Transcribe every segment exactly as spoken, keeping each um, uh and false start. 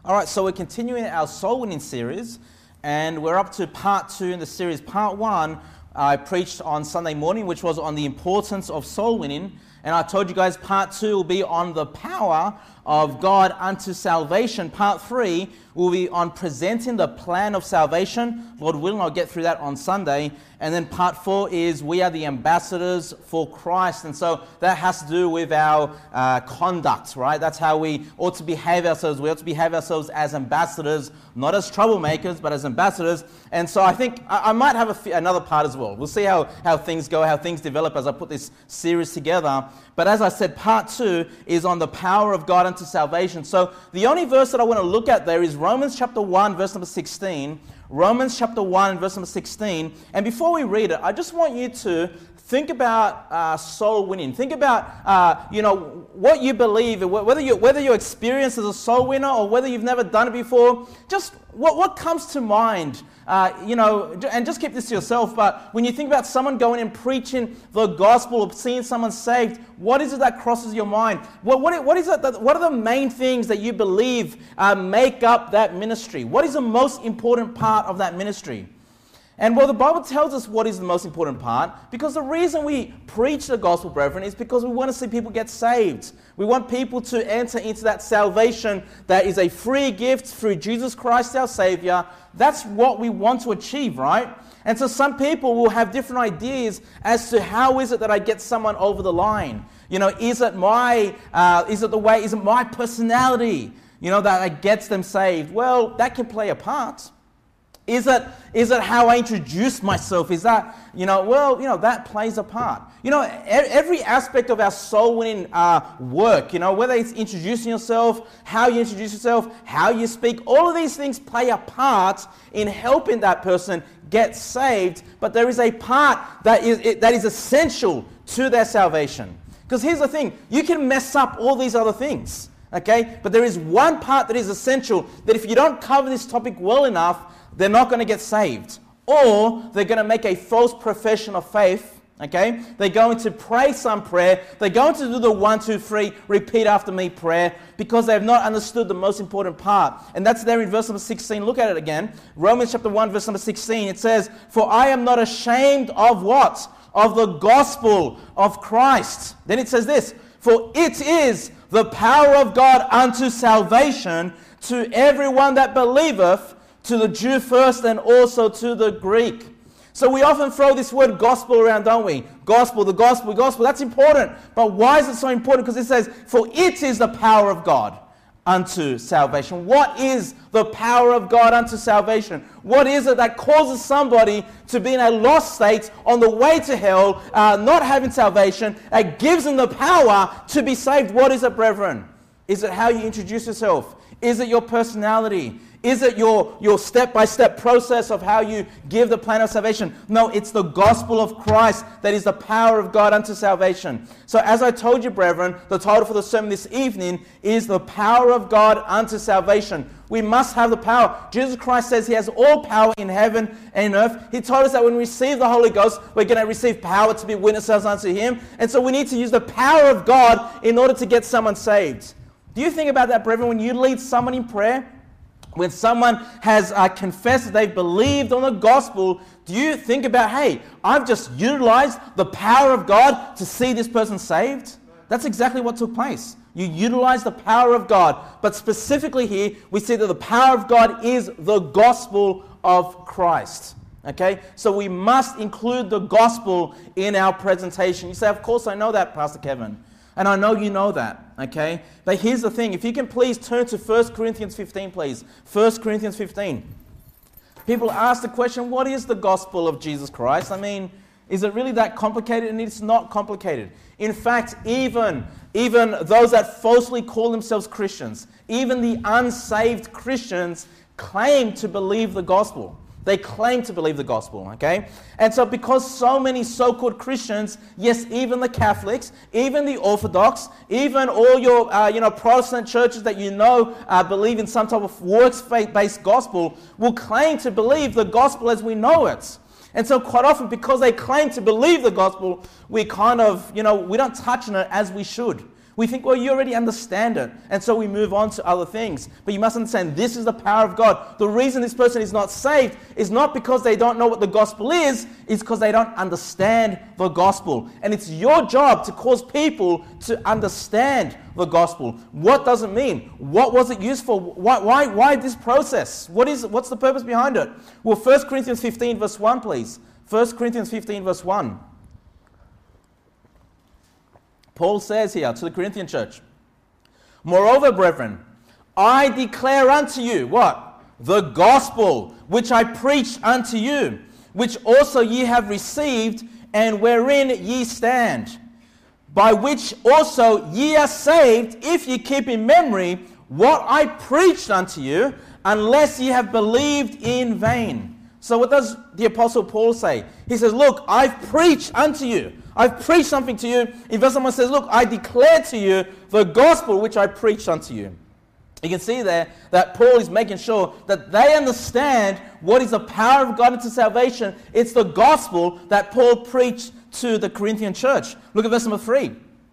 All right, so we're continuing our soul winning series, and we're up to part two in the series. Part one, I preached on Sunday morning, which was on the importance of soul winning, and I told you guys part two will be on the power of God unto salvation. Part three will be on presenting the plan of salvation. Lord willing, I'll get through that on Sunday. And then part four is we are the ambassadors for Christ. And so that has to do with our uh, conduct, right? That's how we ought to behave ourselves. We ought to behave ourselves as ambassadors, not as troublemakers, but as ambassadors. And so I think I, I might have a f- another part as well. We'll see how, how things go, how things develop as I put this series together. But as I said, part two is on the power of God unto salvation. So the only verse that I want to look at there is Romans chapter one, verse number sixteen. Romans chapter one, verse number sixteen. And before we read it, I just want you to think about uh, soul winning. Think about, uh, you know, what you believe, whether you whether you're experienced as a soul winner or whether you've never done it before. Just what what comes to mind, uh, you know, and just keep this to yourself. But when you think about someone going and preaching the gospel or seeing someone saved, what is it that crosses your mind? What what what is it? That, what are the main things that you believe uh, make up that ministry? What is the most important part of that ministry? And well, the Bible tells us what is the most important part, because the reason we preach the gospel, brethren, is because we want to see people get saved. We want people to enter into that salvation that is a free gift through Jesus Christ, our Savior. That's what we want to achieve, right? And so some people will have different ideas as to how is it that I get someone over the line. You know, is it my, uh, is it the way, is it my personality, you know, that gets them saved? Well, that can play a part. Is it, is it how I introduce myself? Is that, you know, well, you know, that plays a part. You know, every aspect of our soul-winning uh, work, you know, whether it's introducing yourself, how you introduce yourself, how you speak, all of these things play a part in helping that person get saved. But there is a part that is, that is essential to their salvation. Because here's the thing, you can mess up all these other things, okay? But there is one part that is essential, that if you don't cover this topic well enough, they're not going to get saved. Or they're going to make a false profession of faith, okay? They're going to pray some prayer. They're going to do the one, two, three, repeat after me prayer, because they have not understood the most important part. And that's there in verse number sixteen. Look at it again. Romans chapter one, verse number sixteen. It says, "For I am not ashamed of what? Of the gospel of Christ." Then it says this, "For it is the power of God unto salvation to everyone that believeth, to the Jew first and also to the Greek." So we often throw this word gospel around, don't we? Gospel, the gospel, gospel. That's important. But why is it so important? Because it says, "For it is the power of God unto salvation." What is the power of God unto salvation? What is it that causes somebody to be in a lost state, on the way to hell, uh, not having salvation, that gives them the power to be saved? What is it, brethren? Is it how you introduce yourself? Is it your personality? Is it your, your step-by-step process of how you give the plan of salvation? No, it's the gospel of Christ that is the power of God unto salvation. So as I told you, brethren, the title for the sermon this evening is the power of God unto salvation. We must have the power. Jesus Christ says he has all power in heaven and earth. He told us that when we receive the Holy Ghost, we're going to receive power to be witnesses unto him. And so we need to use the power of God in order to get someone saved. Do you think about that, brethren, when you lead someone in prayer? When someone has uh, confessed that they've believed on the gospel, do you think about, hey, I've just utilized the power of God to see this person saved? That's exactly what took place. You utilize the power of God. But specifically here, we see that the power of God is the gospel of Christ. Okay? So we must include the gospel in our presentation. You say, of course I know that, Pastor Kevin. And I know you know that, okay? But here's the thing. If you can please turn to First Corinthians fifteen, please. First Corinthians fifteen. People ask the question, what is the gospel of Jesus Christ? I mean, is it really that complicated? And it's not complicated. In fact, even, even those that falsely call themselves Christians, even the unsaved Christians claim to believe the gospel. They claim to believe the gospel, okay? And so because so many so-called Christians, yes, even the Catholics, even the Orthodox, even all your, uh, you know, Protestant churches that you know uh, believe in some type of works-based gospel, will claim to believe the gospel as we know it. And so quite often, because they claim to believe the gospel, we kind of, you know, we don't touch on it as we should. We think, well, you already understand it. And so we move on to other things. But you must understand, this is the power of God. The reason this person is not saved is not because they don't know what the gospel is, it's because they don't understand the gospel. And it's your job to cause people to understand the gospel. What does it mean? What was it used for? Why, why, why this process? What is, what's the purpose behind it? Well, First Corinthians fifteen verse one, please. First Corinthians fifteen verse one. Paul says here to the Corinthian church, moreover, brethren, I declare unto you, what? The gospel which I preached unto you, which also ye have received, and wherein ye stand, by which also ye are saved, if ye keep in memory what I preached unto you, unless ye have believed in vain. So what does the Apostle Paul say? He says, look, I've preached unto you. I've preached something to you. In verse one says, look, I declare to you the gospel which I preached unto you. You can see there that Paul is making sure that they understand what is the power of God into salvation. It's the gospel that Paul preached to the Corinthian church. Look at verse number three.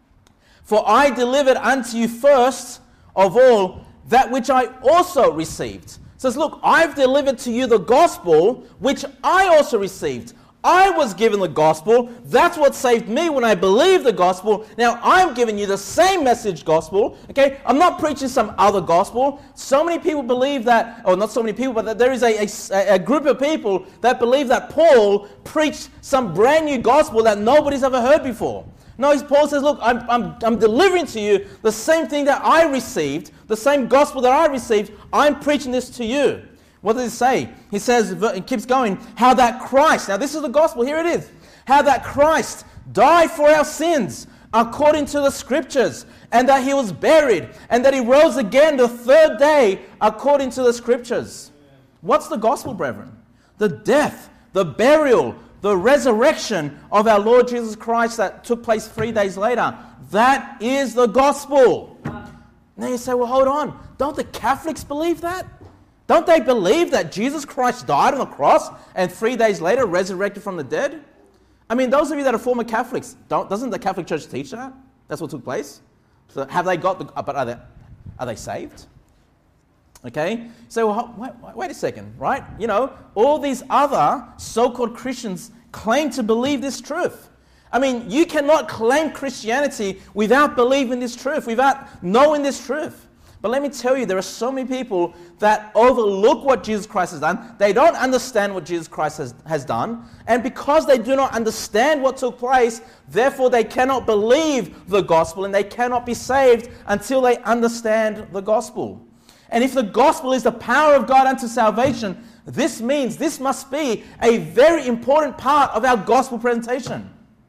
For I delivered unto you first of all that which I also received. It says, look, I've delivered to you the gospel which I also received. I was given the gospel. That's what saved me when I believed the gospel. Now I'm giving you the same message gospel. Okay, I'm not preaching some other gospel. So many people believe that, or not so many people, but that there is a, a, a group of people that believe that Paul preached some brand new gospel that nobody's ever heard before. No, Paul says, look, I'm, I'm, I'm delivering to you the same thing that I received, the same gospel that I received. I'm preaching this to you. What does it say? He says, it keeps going, how that Christ, now this is the gospel, here it is, how that Christ died for our sins according to the scriptures, and that he was buried, and that he rose again the third day according to the scriptures. What's the gospel, brethren? The death, the burial, the resurrection of our Lord Jesus Christ that took place three days later. That is the gospel. Now you say, well, hold on. Don't the Catholics believe that? Don't they believe that Jesus Christ died on the cross and three days later resurrected from the dead? I mean, those of you that are former Catholics, don't, doesn't the Catholic Church teach that? That's what took place? So have they got the, but are they, are they saved? Okay? So, well, wait, wait a second, right? You know, all these other so-called Christians claim to believe this truth. I mean, you cannot claim Christianity without believing this truth, without knowing this truth. But let me tell you, there are so many people that overlook what Jesus Christ has done. They don't understand what Jesus Christ has, has done. And because they do not understand what took place, therefore they cannot believe the gospel and they cannot be saved until they understand the gospel. And if the gospel is the power of God unto salvation, this means this must be a very important part of our gospel presentation.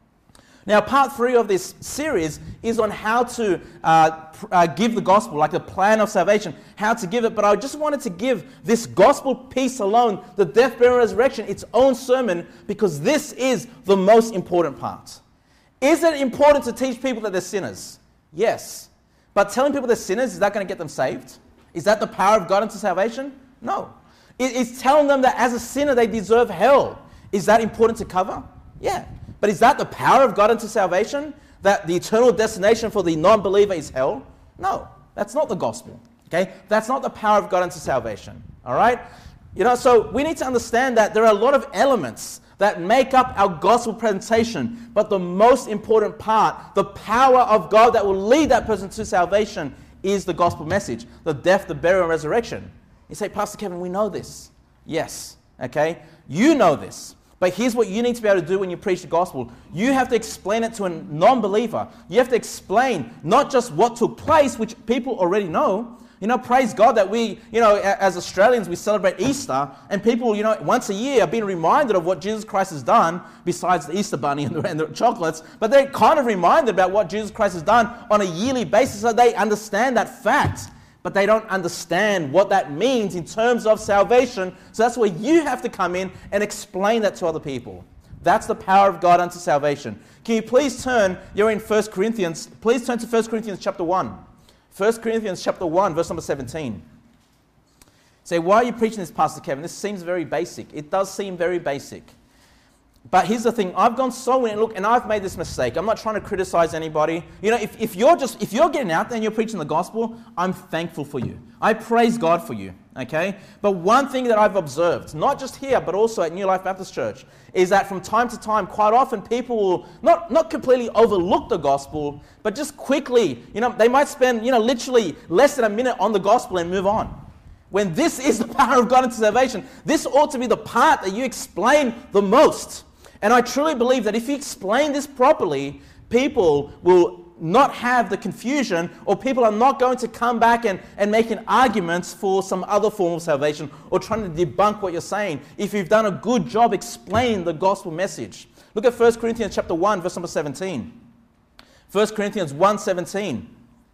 Now, part three of this series is on how to uh, pr- uh, give the gospel, like the plan of salvation, how to give it. But I just wanted to give this gospel piece alone, the death, burial, and resurrection, its own sermon, because this is the most important part. Is it important to teach people that they're sinners? Yes. But telling people they're sinners, is that going to get them saved? Is that the power of God into salvation? No. It, it's telling them that as a sinner they deserve hell. Is that important to cover? Yeah. But is that the power of God into salvation? That the eternal destination for the non-believer is hell? No, that's not the gospel. Okay, that's not the power of God into salvation. All right, you know, so we need to understand that there are a lot of elements that make up our gospel presentation, but the most important part, the power of God that will lead that person to salvation, is the gospel message: the death, the burial, and resurrection. You say, Pastor Kevin, we know this. Yes. Okay, you know this. But here's what you need to be able to do when you preach the gospel. You have to explain it to a non-believer. You have to explain not just what took place, which people already know. You know, praise God that we, you know, as Australians, we celebrate Easter, and people, you know, once a year are being reminded of what Jesus Christ has done, besides the Easter bunny and the, and the chocolates, but they're kind of reminded about what Jesus Christ has done on a yearly basis, so they understand that fact. But they don't understand what that means in terms of salvation. So that's where you have to come in and explain that to other people. That's the power of God unto salvation. Can you please turn, you're in First Corinthians, please turn to First Corinthians chapter one. First Corinthians chapter one, verse number seventeen. Say, why are you preaching this, Pastor Kevin? This seems very basic. It does seem very basic. But here's the thing, I've gone soul winning, look, and I've made this mistake. I'm not trying to criticize anybody. You know, if, if you're just, if you're getting out there and you're preaching the gospel, I'm thankful for you. I praise God for you, okay? But one thing that I've observed, not just here, but also at New Life Baptist Church, is that from time to time, quite often people will not, not completely overlook the gospel, but just quickly, you know, they might spend, you know, literally less than a minute on the gospel and move on. When this is the power of God into salvation, this ought to be the part that you explain the most. And I truly believe that if you explain this properly, people will not have the confusion, or people are not going to come back and, and making arguments for some other form of salvation or trying to debunk what you're saying if you've done a good job explaining the gospel message. Look at First Corinthians chapter one, verse number seventeen. First Corinthians one seventeen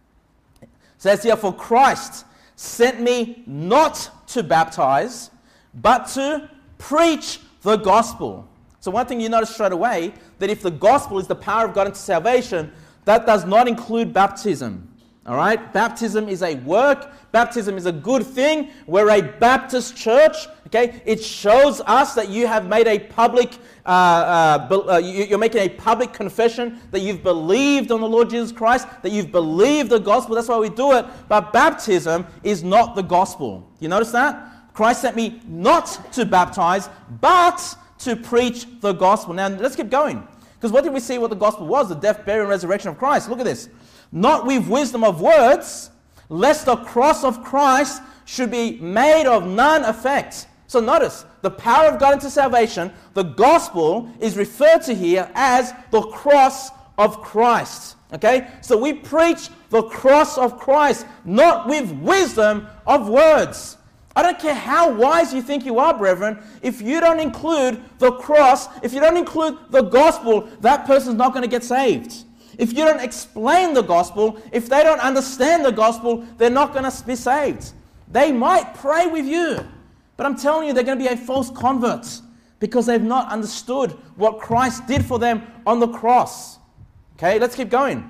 says here, "For Christ sent me not to baptize, but to preach the gospel." So one thing you notice straight away, that if the gospel is the power of God into salvation, that does not include baptism. All right? Baptism is a work. Baptism is a good thing. We're a Baptist church. Okay? It shows us that you have made a public, uh, uh, be, uh, you're making a public confession that you've believed on the Lord Jesus Christ, that you've believed the gospel. That's why we do it. But baptism is not the gospel. You notice that? Christ sent me not to baptize, but to preach the gospel. Now, let's keep going. Because what did we see what the gospel was? The death, burial, and resurrection of Christ. Look at this. "Not with wisdom of words, lest the cross of Christ should be made of none effect." So notice, the power of God into salvation, the gospel is referred to here as the cross of Christ. Okay? So we preach the cross of Christ, not with wisdom of words. I don't care how wise you think you are, brethren. If you don't include the cross, if you don't include the gospel, that person's not going to get saved. If you don't explain the gospel, if they don't understand the gospel, they're not going to be saved. They might pray with you, but I'm telling you, they're going to be a false convert because they've not understood what Christ did for them on the cross. Okay, let's keep going.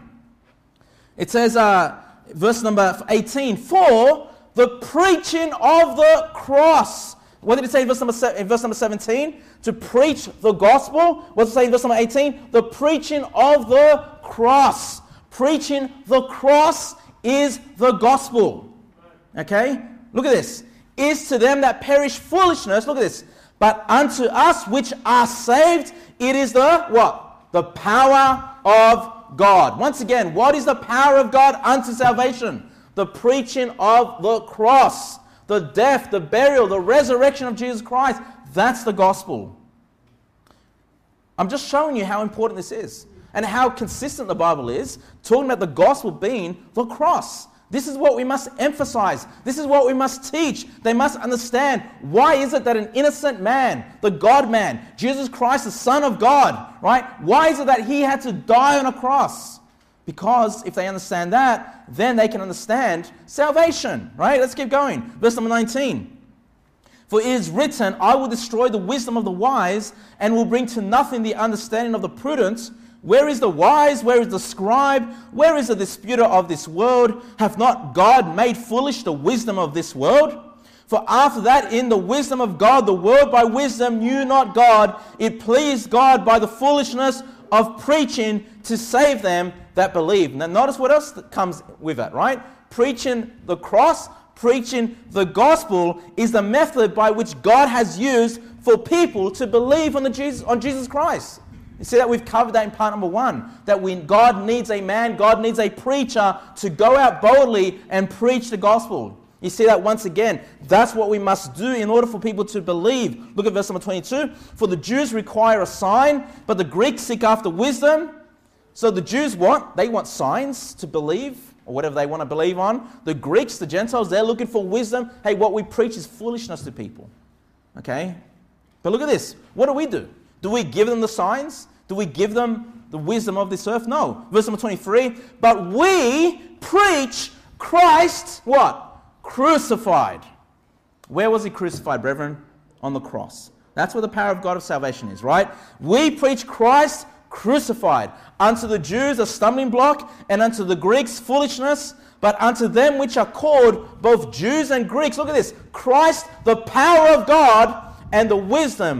It says, uh, verse number eighteen, "For the preaching of the cross." What did it say in verse number, se- in verse number seventeen? To preach the gospel. What does it say in verse number eighteen? The preaching of the cross. Preaching the cross is the gospel. Okay? Look at this. "Is to them that perish foolishness," look at this, "but unto us which are saved, it is the," what? "The power of God." Once again, what is the power of God unto salvation? The preaching of the cross, the death, the burial, the resurrection of Jesus Christ. That's the gospel. I'm just showing you how important this is and how consistent the Bible is, talking about the gospel being the cross. This is what we must emphasize. This is what we must teach. They must understand, why is it that an innocent man, the God-man, Jesus Christ, the Son of God, right? Why is it that he had to die on a cross? Because if they understand that, then they can understand salvation, right? Let's keep going. Verse number nineteen. "For it is written, I will destroy the wisdom of the wise and will bring to nothing the understanding of the prudent. Where is the wise? Where is the scribe? Where is the disputer of this world? Hath not God made foolish the wisdom of this world? For after that, in the wisdom of God, the world by wisdom knew not God. It pleased God by the foolishness of preaching to save them that believe." Now notice what else comes with it, right? Preaching the cross, preaching the gospel is the method by which God has used for people to believe on the Jesus on Jesus Christ. You see that we've covered that in part number one, that when God needs a man, God needs a preacher to go out boldly and preach the gospel. You see that once again. That's what we must do in order for people to believe. Look at verse number twenty-two. "For the Jews require a sign, but the Greeks seek after wisdom." So the Jews want, they want signs to believe, or whatever they want to believe on. The Greeks, the Gentiles, they're looking for wisdom. Hey, what we preach is foolishness to people. Okay? But look at this. What do we do? Do we give them the signs? Do we give them the wisdom of this earth? No. Verse number twenty-three. "But we preach Christ," what? "Crucified." Where was he crucified, brethren? On the cross. That's where the power of God of salvation is, right? "We preach Christ crucified, unto the Jews a stumbling block, and unto the Greeks foolishness, but unto them which are called, both Jews and Greeks," look at this, "Christ, the power of God and the wisdom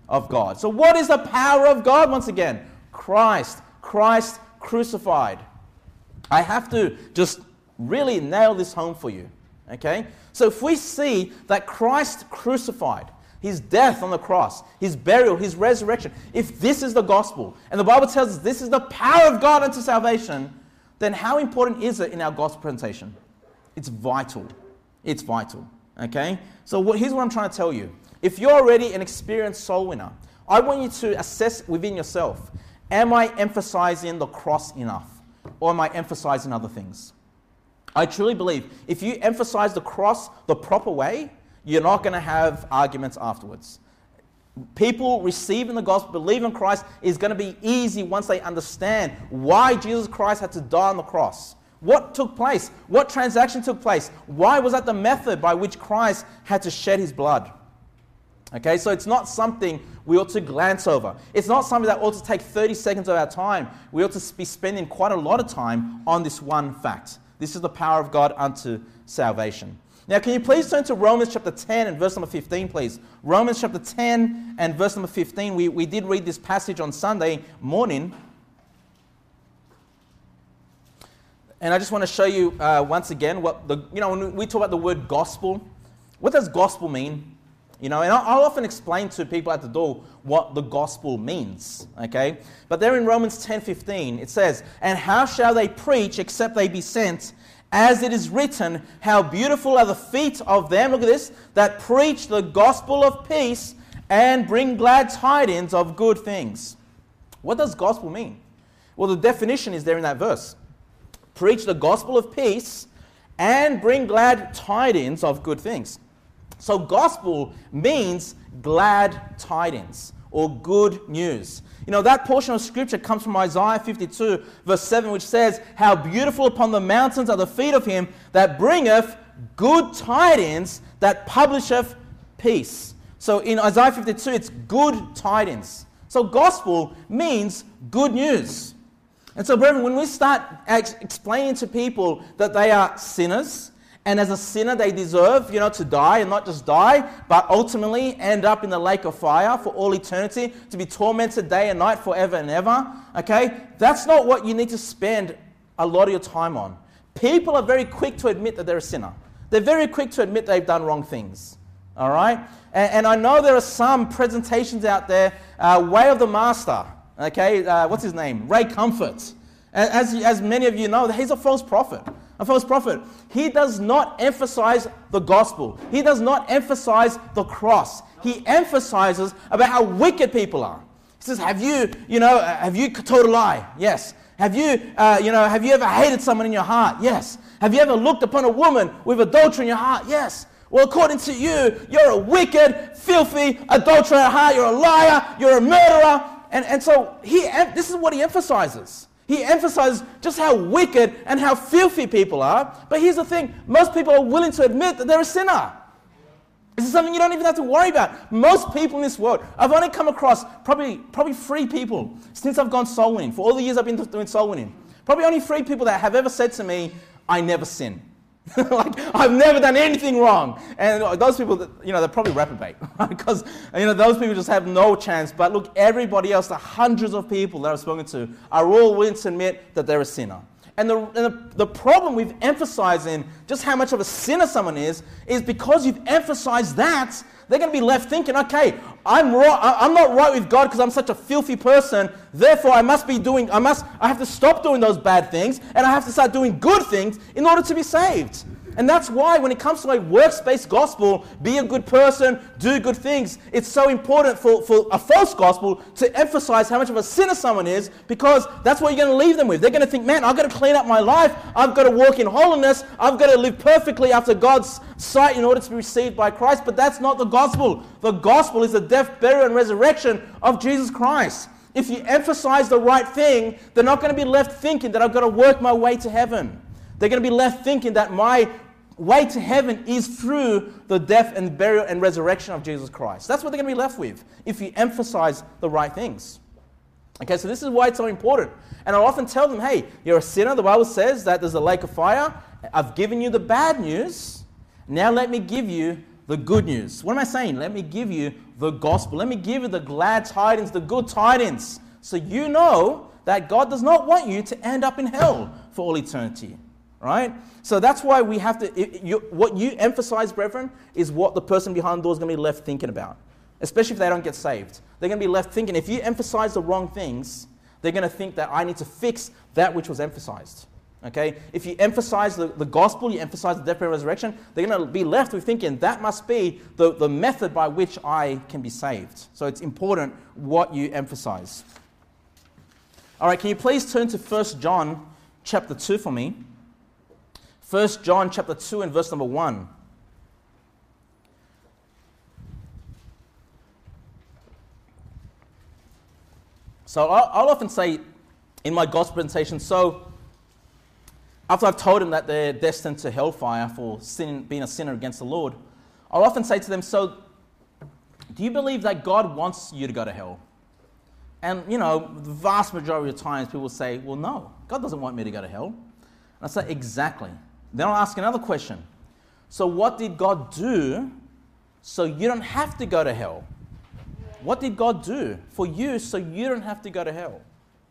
of God. So what is the power of God once again? Christ. Christ crucified. I have to just really nail this home for you. Okay? So if we see that Christ crucified, his death on the cross, his burial, his resurrection, if this is the gospel, and the Bible tells us this is the power of God unto salvation, then how important is it in our gospel presentation? It's vital. It's vital. Okay? So what, here's what I'm trying to tell you. If you're already an experienced soul winner, I want you to assess within yourself, am I emphasizing the cross enough? Or am I emphasizing other things? I truly believe if you emphasize the cross the proper way, you're not going to have arguments afterwards. People receiving the gospel, believing in Christ is going to be easy once they understand why Jesus Christ had to die on the cross. What took place? What transaction took place? Why was that the method by which Christ had to shed his blood? Okay, so it's not something we ought to glance over. It's not something that ought to take thirty seconds of our time. We ought to be spending quite a lot of time on this one fact. This is the power of God unto salvation. Now, can you please turn to Romans chapter ten and verse number fifteen, please? Romans chapter ten and verse number fifteen. We, we did read this passage on Sunday morning. And I just want to show you uh, once again what the, you know, when we talk about the word gospel, what does gospel mean? You know, and I'll, I'll often explain to people at the door what the gospel means, okay? But there in Romans ten fifteen, it says, "And how shall they preach except they be sent? As it is written, how beautiful are the feet of them," look at this, "that preach the gospel of peace and bring glad tidings of good things." What does gospel mean? Well, the definition is there in that verse. Preach the gospel of peace and bring glad tidings of good things. So gospel means glad tidings or good news. You know, that portion of scripture comes from Isaiah fifty-two, verse seven, which says, "How beautiful upon the mountains are the feet of him that bringeth good tidings, that publisheth peace." So in Isaiah fifty-two, it's good tidings. So gospel means good news. And so, brethren, when we start ex- explaining to people that they are sinners, and as a sinner they deserve, you know, to die, and not just die, but ultimately end up in the lake of fire for all eternity, to be tormented day and night forever and ever, okay? That's not what you need to spend a lot of your time on. People are very quick to admit that they're a sinner. They're very quick to admit they've done wrong things, all right? And, and I know there are some presentations out there, uh, Way of the Master, okay? Uh, what's his name? Ray Comfort. As, as many of you know, he's a false prophet. A false prophet. He does not emphasize the gospel. He does not emphasize the cross. He emphasizes about how wicked people are. He says, have you, you know, have you told a lie? Yes. Have you, uh, you know, have you ever hated someone in your heart? Yes. Have you ever looked upon a woman with adultery in your heart? Yes. Well, according to you, you're a wicked, filthy, adulterer at heart. You're a liar. You're a murderer. And, and so he, this is what he emphasizes. He emphasizes just how wicked and how filthy people are. But here's the thing. Most people are willing to admit that they're a sinner. This is something you don't even have to worry about. Most people in this world, I've only come across probably, probably three people since I've gone soul winning. For all the years I've been doing soul winning. Probably only three people that have ever said to me, "I never sin." Like, I've never done anything wrong. And those people, that, you know, they're probably reprobate. Because, you know, those people just have no chance. But look, everybody else, the hundreds of people that I've spoken to, are all willing to admit that they're a sinner. And the, and the, the problem with emphasizing just how much of a sinner someone is, is because you've emphasized that, they're going to be left thinking, okay, I'm right, I'm not right with God because I'm such a filthy person. Therefore, I must be doing, I must, I have to stop doing those bad things, and I have to start doing good things in order to be saved. And that's why when it comes to a works-based gospel, be a good person, do good things, it's so important for, for a false gospel to emphasize how much of a sinner someone is, because that's what you're going to leave them with. They're going to think, man, I've got to clean up my life, I've got to walk in holiness, I've got to live perfectly after God's sight in order to be received by Christ. But that's not the gospel. The gospel is the death, burial, and resurrection of Jesus Christ. If you emphasize the right thing, they're not going to be left thinking that I've got to work my way to heaven. They're going to be left thinking that my way to heaven is through the death and burial and resurrection of Jesus Christ. That's what they're going to be left with if you emphasize the right things. Okay, so this is why it's so important. And I often tell them, hey, you're a sinner. The Bible says that there's a lake of fire. I've given you the bad news. Now let me give you the good news. What am I saying? Let me give you the gospel. Let me give you the glad tidings, the good tidings. So you know that God does not want you to end up in hell for all eternity. Right? So that's why we have to, it, you, what you emphasize, brethren, is what the person behind the door is going to be left thinking about. Especially if they don't get saved. They're going to be left thinking, if you emphasize the wrong things, they're going to think that I need to fix that which was emphasized. Okay? If you emphasize the, the gospel, you emphasize the death, burial, resurrection, they're going to be left with thinking that must be the, the method by which I can be saved. So it's important what you emphasize. All right, can you please turn to First John chapter two for me? First John chapter two and verse number one. So I'll, I'll often say in my gospel presentation, so after I've told them that they're destined to hellfire for sin, being a sinner against the Lord, I'll often say to them, so do you believe that God wants you to go to hell? And, you know, the vast majority of times people say, well, no, God doesn't want me to go to hell. And I say, exactly. Then I'll ask another question. So what did God do so you don't have to go to hell? What did God do for you so you don't have to go to hell?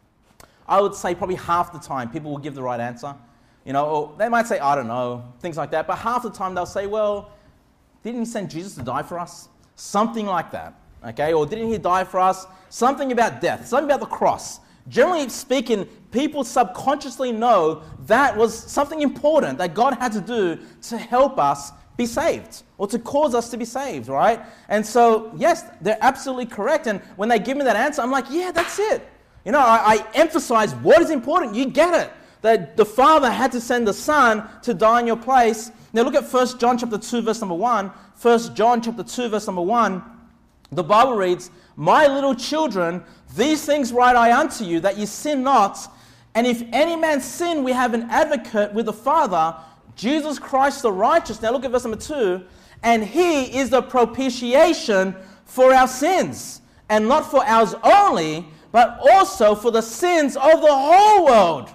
I would say probably half the time people will give the right answer. You know, or they might say, I don't know, things like that. But half the time they'll say, well, didn't he send Jesus to die for us? Something like that. Okay? Or didn't he die for us? Something about death. Something about the cross. Generally speaking, people subconsciously know that was something important that God had to do to help us be saved or to cause us to be saved, right? And so, yes, they're absolutely correct. And when they give me that answer, I'm like, yeah, that's it. You know, I, I emphasize what is important. You get it. That the Father had to send the Son to die in your place. Now look at First John chapter two, verse number one. First John chapter two, verse number one. The Bible reads, my little children, these things write I unto you, that ye sin not. And if any man sin, we have an advocate with the Father, Jesus Christ the righteous. Now look at verse number two. And he is the propitiation for our sins. And not for ours only, but also for the sins of the whole world.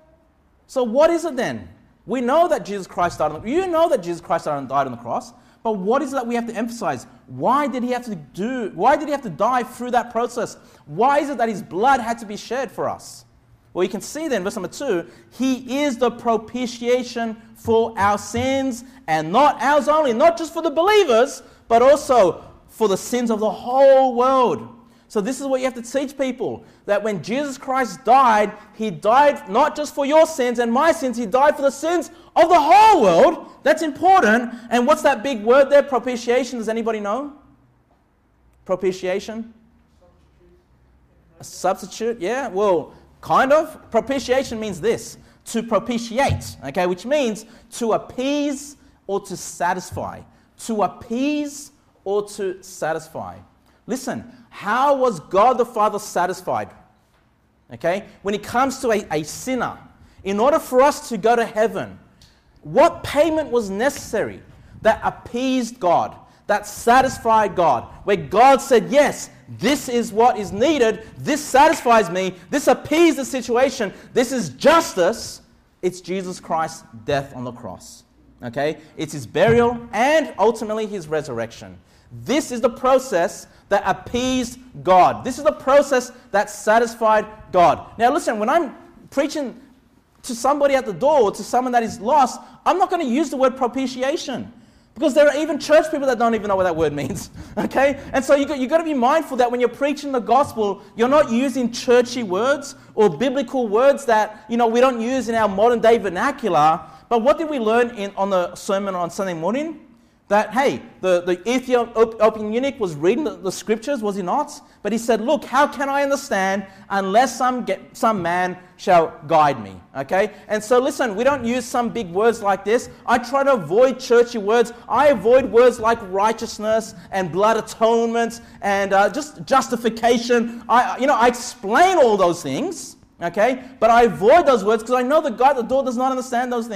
So what is it then? We know that Jesus Christ died on the, you know that Jesus Christ died on the cross. But what is it that we have to emphasize? Why did he have to do, why did he have to die through that process? Why is it that his blood had to be shed for us? Well, you can see then, verse number two, he is the propitiation for our sins, and not ours only, not just for the believers, but also for the sins of the whole world. So this is what you have to teach people, that when Jesus Christ died, he died not just for your sins and my sins, he died for the sins of the whole world. That's important. And what's that big word there? Propitiation. Does anybody know? Propitiation? A substitute? Yeah, well, kind of. Propitiation means this, to propitiate, okay, which means to appease or to satisfy. To appease or to satisfy. Listen, how was God the Father satisfied? Okay, when it comes to a, a sinner, in order for us to go to heaven, what payment was necessary that appeased God, that satisfied God, where God said, yes, this is what is needed, this satisfies me, this appeased the situation, this is justice? It's Jesus Christ's death on the cross. Okay, it's his burial and ultimately his resurrection. This is the process that appeased God. This is the process that satisfied God. Now listen, when I'm preaching to somebody at the door, or to someone that is lost, I'm not going to use the word propitiation. Because there are even church people that don't even know what that word means. Okay? And so you got, you got to be mindful that when you're preaching the gospel, you're not using churchy words or biblical words that, you know, we don't use in our modern day vernacular. But what did we learn in on the sermon on Sunday morning? That, hey, the, the Ethiopian eunuch was reading the, the scriptures, was he not? But he said, look, how can I understand unless some get, some man shall guide me? Okay? And so listen, we don't use some big words like this. I try to avoid churchy words. I avoid words like righteousness and blood atonement and uh, just justification. I, you know, I explain all those things. Okay? But I avoid those words because I know the guy at the door does not understand those things.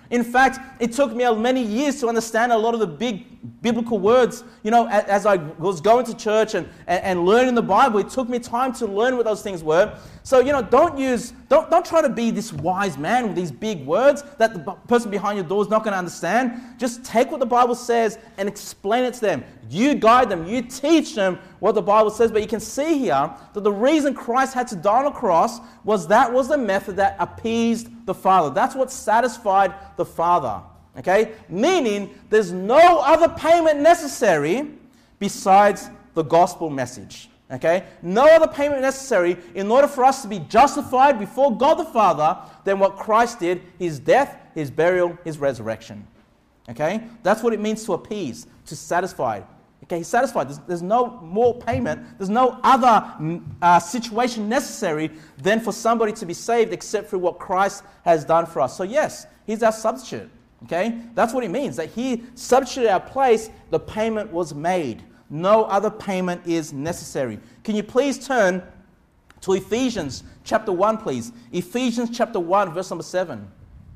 In fact, it took me many years to understand a lot of the big biblical words. You know, as I was going to church and, and, and learning the Bible, it took me time to learn what those things were. So, you know, don't use, don't, don't try to be this wise man with these big words that the person behind your door is not going to understand. Just take what the Bible says and explain it to them. You guide them, you teach them what the Bible says. But you can see here that the reason Christ had to die on the cross was that was the method that appeased the Father. That's what satisfied the Father. Okay? Meaning there's no other payment necessary besides the gospel message. Okay? No other payment necessary in order for us to be justified before God the Father than what Christ did, his death, his burial, his resurrection. Okay? That's what it means to appease, to satisfy. Okay, he's satisfied. There's, there's no more payment. There's no other uh, situation necessary than for somebody to be saved except for what Christ has done for us. So yes, he's our substitute. Okay, that's what it means, that he substituted our place. The payment was made. No other payment is necessary. Can you please turn to Ephesians chapter one, please? Ephesians chapter one, verse number seven.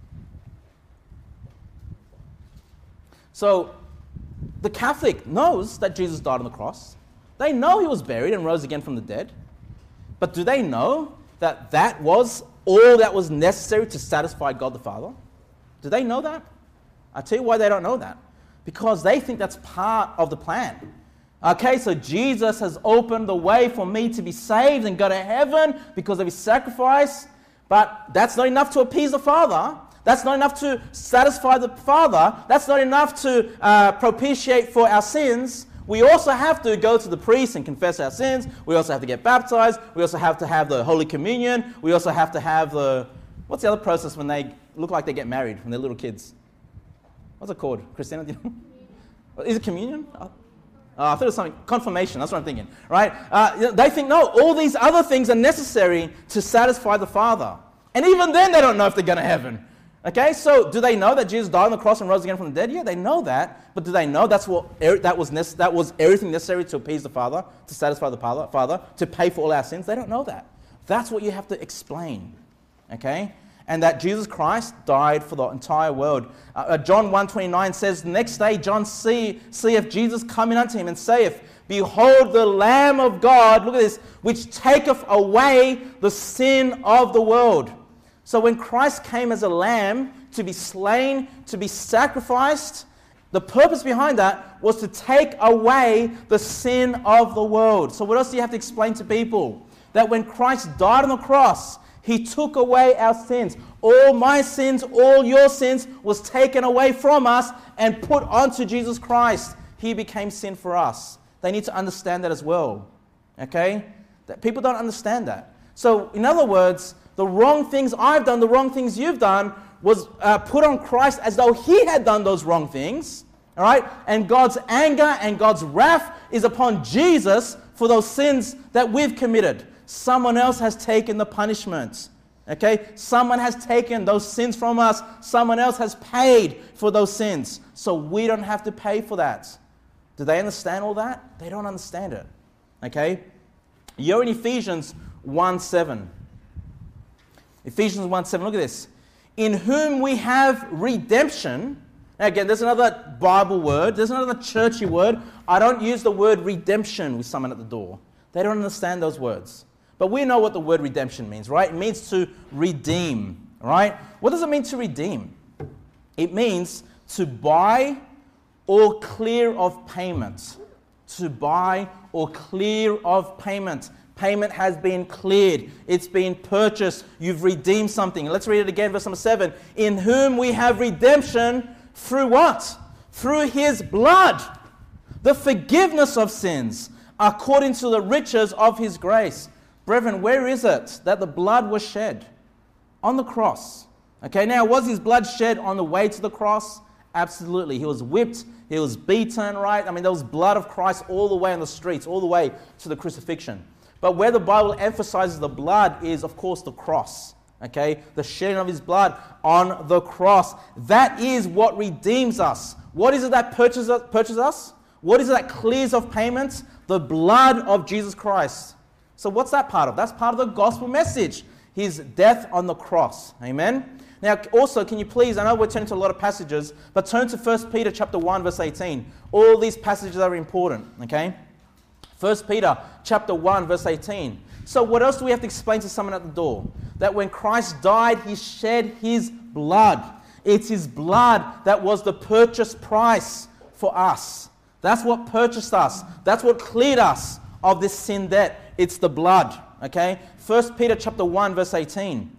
So, the Catholic knows that Jesus died on the cross. They know he was buried and rose again from the dead. But do they know that that was all that was necessary to satisfy God the Father? Do they know that? I'll tell you why they don't know that. Because they think that's part of the plan. Okay, so Jesus has opened the way for me to be saved and go to heaven because of his sacrifice. But that's not enough to appease the Father. That's not enough to satisfy the Father. That's not enough to uh, propitiate for our sins. We also have to go to the priest and confess our sins. We also have to get baptized. We also have to have the Holy Communion. We also have to have the... What's the other process when they look like they get married when they're little kids? What's it called? Christina, do you know? Is it communion? Oh, I thought it was something. Confirmation, that's what I'm thinking. Right? Uh, they think, no, all these other things are necessary to satisfy the Father. And even then they don't know if they're going to heaven. Okay, so do they know that Jesus died on the cross and rose again from the dead? Yeah, they know that. But do they know that's what that was nece- that was everything necessary to appease the Father, to satisfy the Father, Father, to pay for all our sins? They don't know that. That's what you have to explain. Okay? And that Jesus Christ died for the entire world. Uh, John one twenty-nine says, the next day John see, seeth Jesus coming unto him and saith, Behold the Lamb of God, look at this, which taketh away the sin of the world. So when Christ came as a lamb to be slain, to be sacrificed, the purpose behind that was to take away the sin of the world. So what else do you have to explain to people? That when Christ died on the cross, he took away our sins. All my sins, all your sins was taken away from us and put onto Jesus Christ. He became sin for us. They need to understand that as well. Okay? That people don't understand that. So in other words, the wrong things I've done, the wrong things you've done, was uh, put on Christ as though he had done those wrong things. All right? And God's anger and God's wrath is upon Jesus for those sins that we've committed. Someone else has taken the punishment. Okay? Someone has taken those sins from us. Someone else has paid for those sins. So we don't have to pay for that. Do they understand all that? They don't understand it. Okay? You're in Ephesians one seven. Ephesians one seven, look at this. In whom we have redemption. Now again, there's another Bible word. There's another churchy word. I don't use the word redemption with someone at the door. They don't understand those words. But we know what the word redemption means, right? It means to redeem, right? What does it mean to redeem? It means to buy or clear of payment. To buy or clear of payment. Payment has been cleared. It's been purchased. You've redeemed something. Let's read it again, verse number seven. In whom we have redemption through what? Through his blood. The forgiveness of sins according to the riches of his grace. Brethren, where is it that the blood was shed? On the cross. Okay, now was his blood shed on the way to the cross? Absolutely. He was whipped. He was beaten, right? I mean, there was blood of Christ all the way on the streets, all the way to the crucifixion. But where the Bible emphasizes the blood is, of course, the cross. Okay? The shedding of his blood on the cross. That is what redeems us. What is it that purchases us? Purchases us? What is it that clears of payments? The blood of Jesus Christ. So what's that part of? That's part of the gospel message. His death on the cross. Amen? Now, also, can you please, I know we're turning to a lot of passages, but turn to First Peter chapter one, verse eighteen. All these passages are important, okay? First Peter chapter one, verse eighteen. So what else do we have to explain to someone at the door? That when Christ died, he shed his blood. It's his blood that was the purchase price for us. That's what purchased us. That's what cleared us of this sin debt. It's the blood, okay? First Peter chapter one, verse eighteen.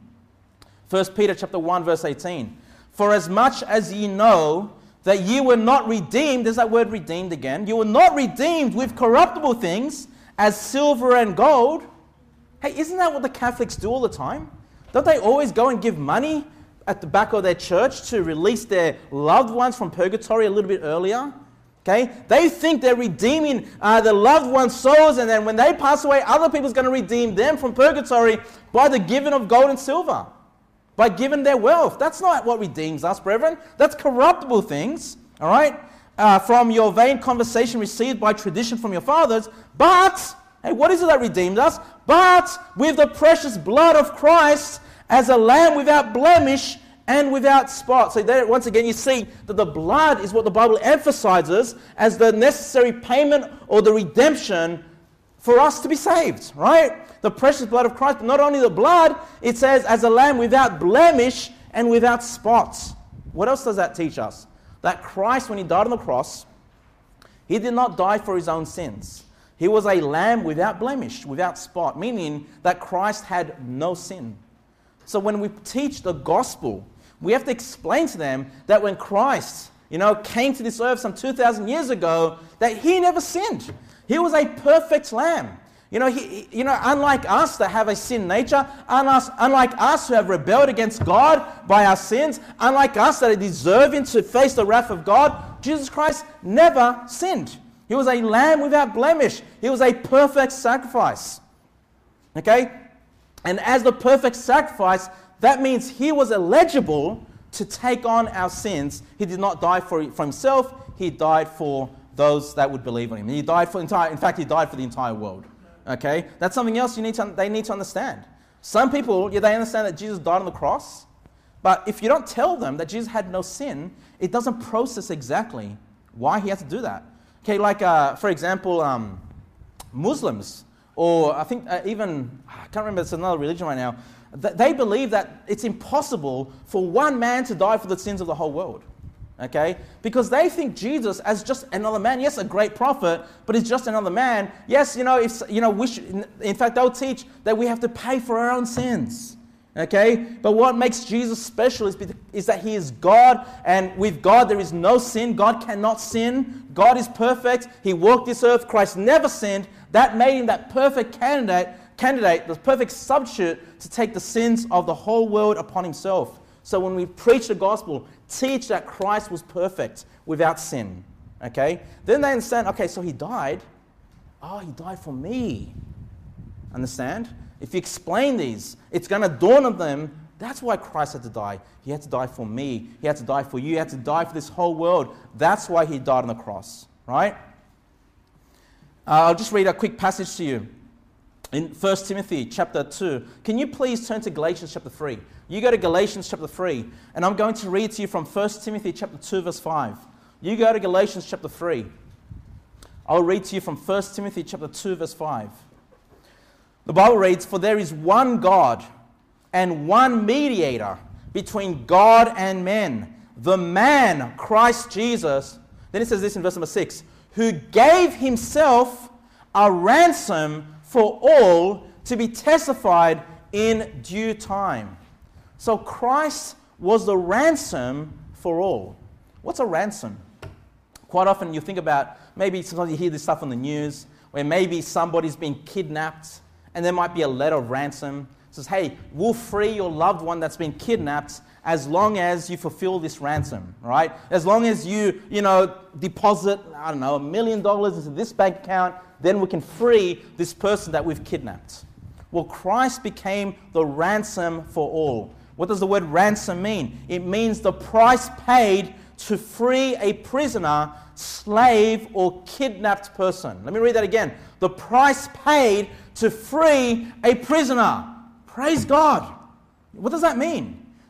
First Peter chapter one, verse eighteen. For as much as ye know that ye were not redeemed, there's that word redeemed again, you were not redeemed with corruptible things as silver and gold. Hey, isn't that what the Catholics do all the time? Don't they always go and give money at the back of their church to release their loved ones from purgatory a little bit earlier? Okay? They think they're redeeming uh, the loved ones' souls, and then when they pass away, other people's going to redeem them from purgatory by the giving of gold and silver, by giving their wealth. That's not what redeems us, brethren. That's corruptible things, all right? Uh, from your vain conversation received by tradition from your fathers. But, hey, what is it that redeemed us? But with the precious blood of Christ as a lamb without blemish and without spot. So there, once again, you see that the blood is what the Bible emphasizes as the necessary payment or the redemption for us to be saved, right? The precious blood of Christ, but not only the blood, it says as a lamb without blemish and without spots. What else does that teach us? That Christ, when he died on the cross, he did not die for his own sins. He was a lamb without blemish, without spot, meaning that Christ had no sin. So when we teach the gospel, we have to explain to them that when Christ, you know, came to this earth some two thousand years ago, that he never sinned. He was a perfect lamb. You know, he, you know, unlike us that have a sin nature, unlike us who have rebelled against God by our sins, unlike us that are deserving to face the wrath of God, Jesus Christ never sinned. He was a lamb without blemish. He was a perfect sacrifice. Okay? And as the perfect sacrifice, that means he was eligible to take on our sins. He did not die for, for himself. He died for those that would believe on him. He died for the entire, in fact, he died for the entire world. Okay? That's something else you need to, they need to understand. Some people, yeah, they understand that Jesus died on the cross, but if you don't tell them that Jesus had no sin, it doesn't process exactly why he had to do that. Okay, like, uh, for example, um, Muslims, or I think uh, even, I can't remember, it's another religion right now, th- they believe that it's impossible for one man to die for the sins of the whole world. Okay? Because they think Jesus as just another man. Yes, a great prophet, but he's just another man. Yes, you know, if you know, we should, in fact, they'll teach that we have to pay for our own sins. Okay? But what makes Jesus special is, is that he is God, and with God there is no sin. God cannot sin. God is perfect. He walked this earth. Christ never sinned. That made him that perfect candidate, candidate, the perfect substitute to take the sins of the whole world upon himself. So when we preach the gospel, teach that Christ was perfect without sin. Okay? Then they understand, okay, so he died. Oh, he died for me. Understand? If you explain these, it's going to dawn on them, that's why Christ had to die. He had to die for me. He had to die for you. He had to die for this whole world. That's why he died on the cross. Right? Uh, I'll just read a quick passage to you. In First Timothy chapter two. Can you please turn to Galatians chapter three? You go to Galatians chapter three, and I'm going to read to you from First Timothy chapter two, verse five. You go to Galatians chapter three. I'll read to you from First Timothy chapter two, verse five. The Bible reads, "For there is one God and one mediator between God and men, the man, Christ Jesus." Then it says this in verse number six, "who gave himself a ransom for all to be testified in due time." So Christ was the ransom for all. What's a ransom? Quite often you think about, maybe sometimes you hear this stuff on the news, where maybe somebody's been kidnapped, and there might be a letter of ransom. It says, hey, we'll free your loved one that's been kidnapped as long as you fulfill this ransom, right? As long as you, you know, deposit, I don't know, a million dollars into this bank account, then we can free this person that we've kidnapped. Well, Christ became the ransom for all. What does the word ransom mean? It means the price paid to free a prisoner, slave, or kidnapped person. Let me read that again. The price paid to free a prisoner. Praise God. What does that mean?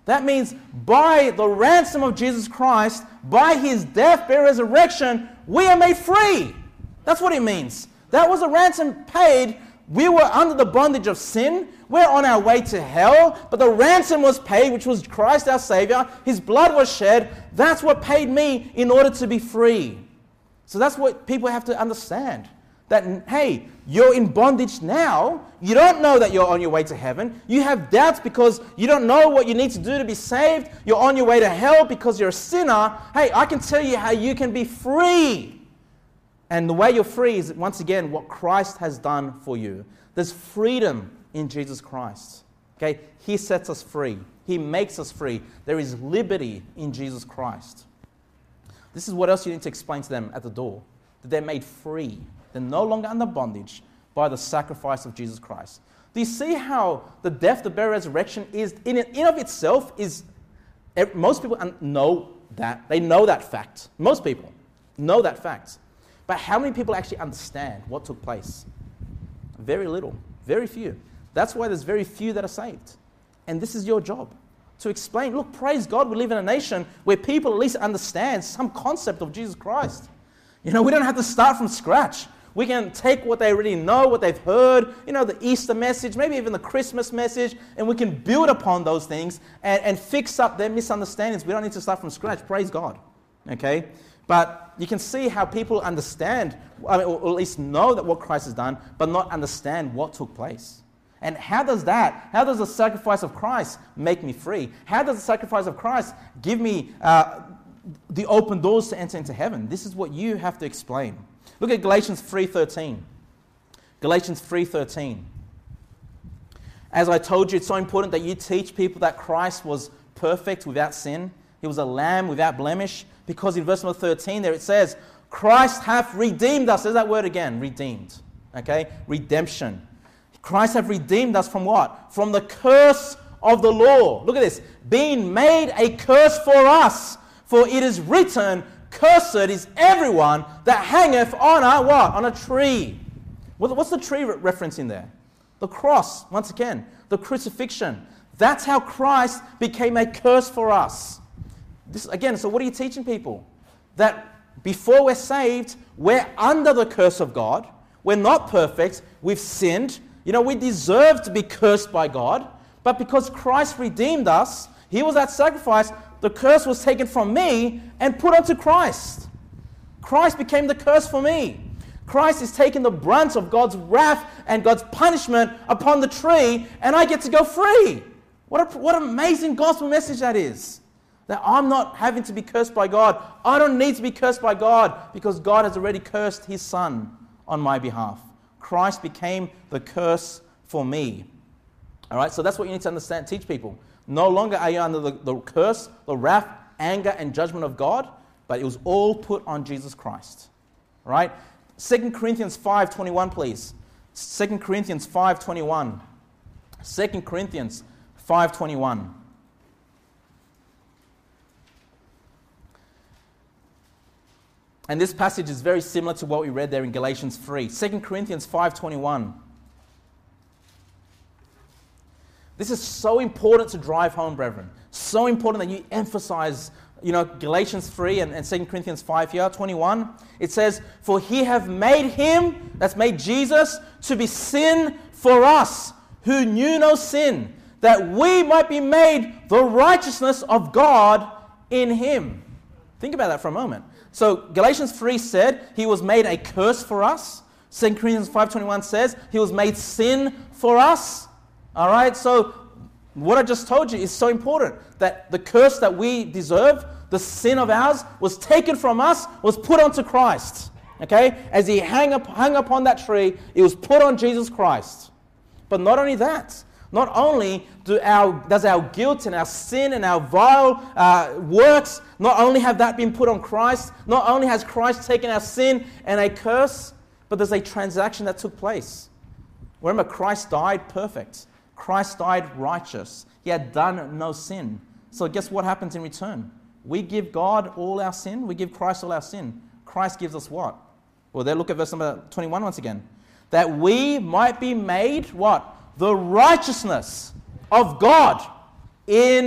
That means by the ransom of Jesus Christ, by his death, burial, resurrection, we are made free. That's what it means. That was a ransom paid. We were under the bondage of sin. We're on our way to hell. But the ransom was paid, which was Christ our Savior. His blood was shed. That's what paid me in order to be free. So that's what people have to understand. That, hey, you're in bondage now. You don't know that you're on your way to heaven. You have doubts because you don't know what you need to do to be saved. You're on your way to hell because you're a sinner. Hey, I can tell you how you can be free. And the way you're free is, once again, what Christ has done for you. There's freedom in Jesus Christ. Okay? He sets us free. He makes us free. There is liberty in Jesus Christ. This is what else you need to explain to them at the door. That they're made free. They're no longer under bondage by the sacrifice of Jesus Christ. Do you see how the death, the burial, resurrection is, in and of itself, is, most people know that. They know that fact. Most people know that fact. But how many people actually understand what took place? Very little. Very few. That's why there's very few that are saved. And this is your job. To explain, look, praise God, we live in a nation where people at least understand some concept of Jesus Christ. You know, we don't have to start from scratch. We can take what they already know, what they've heard, you know, the Easter message, maybe even the Christmas message, and we can build upon those things and, and fix up their misunderstandings. We don't need to start from scratch. Praise God. Okay? But you can see how people understand, I mean, or at least know that what Christ has done, but not understand what took place. And how does that, how does the sacrifice of Christ make me free? How does the sacrifice of Christ give me uh, the open doors to enter into heaven? This is what you have to explain. Look at Galatians three thirteen. Galatians three thirteen. As I told you, it's so important that you teach people that Christ was perfect without sin. He was a lamb without blemish. Because in verse number thirteen there it says, Christ hath redeemed us. There's that word again, redeemed. Okay? Redemption. Christ hath redeemed us from what? From the curse of the law. Look at this. Being made a curse for us. For it is written, cursed is everyone that hangeth on a what? On a tree. What's the tree reference in there? The cross. Once again, the crucifixion. That's how Christ became a curse for us. This, again, so what are you teaching people? That before we're saved, we're under the curse of God. We're not perfect. We've sinned. You know, we deserve to be cursed by God. But because Christ redeemed us, He was that sacrifice, the curse was taken from me and put onto Christ. Christ became the curse for me. Christ is taking the brunt of God's wrath and God's punishment upon the tree, and I get to go free. What a, what an amazing gospel message that is. That I'm not having to be cursed by God. I don't need to be cursed by God because God has already cursed His Son on my behalf. Christ became the curse for me. All right, so that's what you need to understand, teach people. No longer are you under the, the curse, the wrath, anger, and judgment of God, but it was all put on Jesus Christ. All right? Second Corinthians five twenty-one, please. Second Corinthians five twenty-one. Second Corinthians five twenty-one. And this passage is very similar to what we read there in Galatians three. Second Corinthians five twenty-one. This is so important to drive home, brethren. So important that you emphasize, you know, Galatians three and, and Second Corinthians five here, twenty-one. It says, for He hath made Him, that's made Jesus, to be sin for us, who knew no sin, that we might be made the righteousness of God in Him. Think about that for a moment. So Galatians three said He was made a curse for us. Second Corinthians five twenty-one says He was made sin for us. All right, so what I just told you is so important, that the curse that we deserve, the sin of ours, was taken from us, was put onto Christ. Okay? As He hung, up, hung upon that tree, it was put on Jesus Christ. But not only that, not only do our, does our guilt and our sin and our vile uh, works, not only have that been put on Christ, not only has Christ taken our sin and a curse, but there's a transaction that took place. Remember, Christ died perfect. Christ died righteous. He had done no sin. So guess what happens in return? We give God all our sin. We give Christ all our sin. Christ gives us what? Well, there, look at verse number twenty-one once again. That we might be made what? The righteousness of God in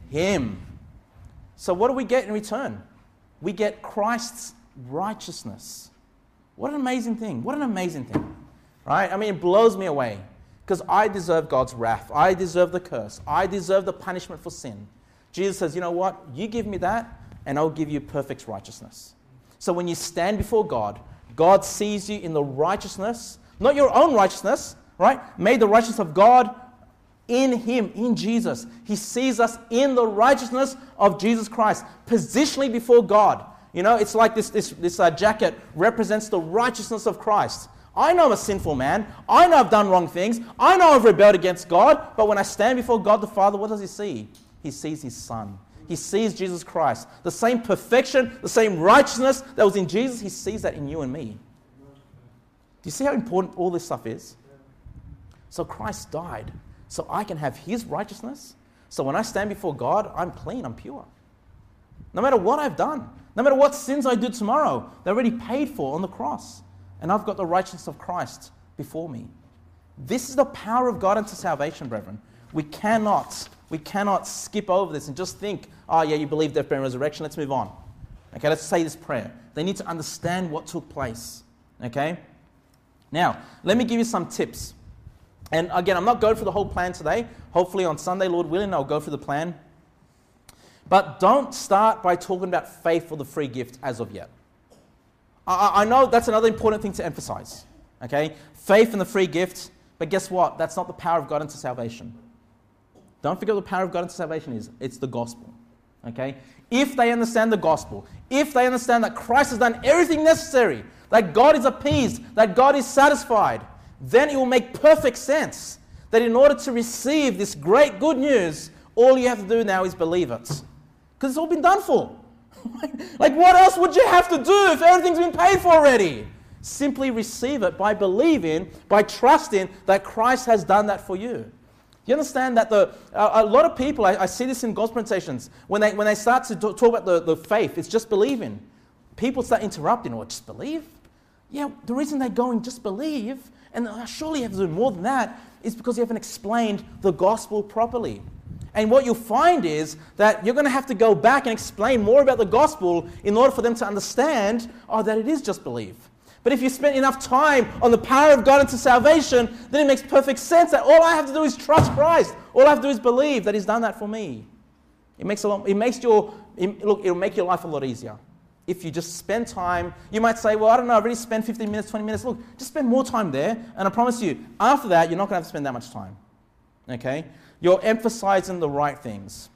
him. So what do we get in return? We get Christ's righteousness. What an amazing thing. What an amazing thing. Right? I mean, it blows me away. Because I deserve God's wrath. I deserve the curse. I deserve the punishment for sin. Jesus says, you know what? You give me that, and I'll give you perfect righteousness. So when you stand before God, God sees you in the righteousness, not your own righteousness, right? Made the righteousness of God in Him, in Jesus. He sees us in the righteousness of Jesus Christ, positionally before God. You know, it's like this, this, this uh, jacket represents the righteousness of Christ. I know I'm a sinful man. I know I've done wrong things. I know I've rebelled against God. But when I stand before God the Father, what does He see? He sees His Son. He sees Jesus Christ. The same perfection, the same righteousness that was in Jesus, He sees that in you and me. Do you see how important all this stuff is? So Christ died so I can have His righteousness. So when I stand before God, I'm clean, I'm pure. No matter what I've done, no matter what sins I do tomorrow, they're already paid for on the cross. And I've got the righteousness of Christ before me. This is the power of God unto salvation, brethren. We cannot, we cannot skip over this and just think, oh yeah, you believe death, burial, and resurrection, let's move on. Okay, let's say this prayer. They need to understand what took place. Okay? Now, let me give you some tips. And again, I'm not going through the whole plan today. Hopefully on Sunday, Lord willing, I'll go through the plan. But don't start by talking about faith for the free gift as of yet. I know that's another important thing to emphasize, okay? Faith in the free gift, but guess what? That's not the power of God into salvation. Don't forget what the power of God into salvation is. It's the gospel, okay? If they understand the gospel, if they understand that Christ has done everything necessary, that God is appeased, that God is satisfied, then it will make perfect sense that in order to receive this great good news, all you have to do now is believe it. Because it's all been done for. Like, what else would you have to do if everything's been paid for already? Simply receive it by believing, by trusting that Christ has done that for you. You understand that the uh, a lot of people, I, I see this in gospel presentations, when they when they start to talk about the, the faith, it's just believing. People start interrupting, or just believe? Yeah, the reason they're going just believe, and surely you have to do more than that, is because you haven't explained the gospel properly. And what you'll find is that you're going to have to go back and explain more about the gospel in order for them to understand, oh, that it is just believe. But if you spend enough time on the power of God into salvation, then it makes perfect sense that all I have to do is trust Christ. All I have to do is believe that He's done that for me. It makes a lot, it makes your, it, look, it'll make your life a lot easier. If you just spend time, you might say, well, I don't know, I've already spent fifteen minutes, twenty minutes. Look, just spend more time there. And I promise you, after that, you're not going to have to spend that much time. Okay? You're emphasizing the right things.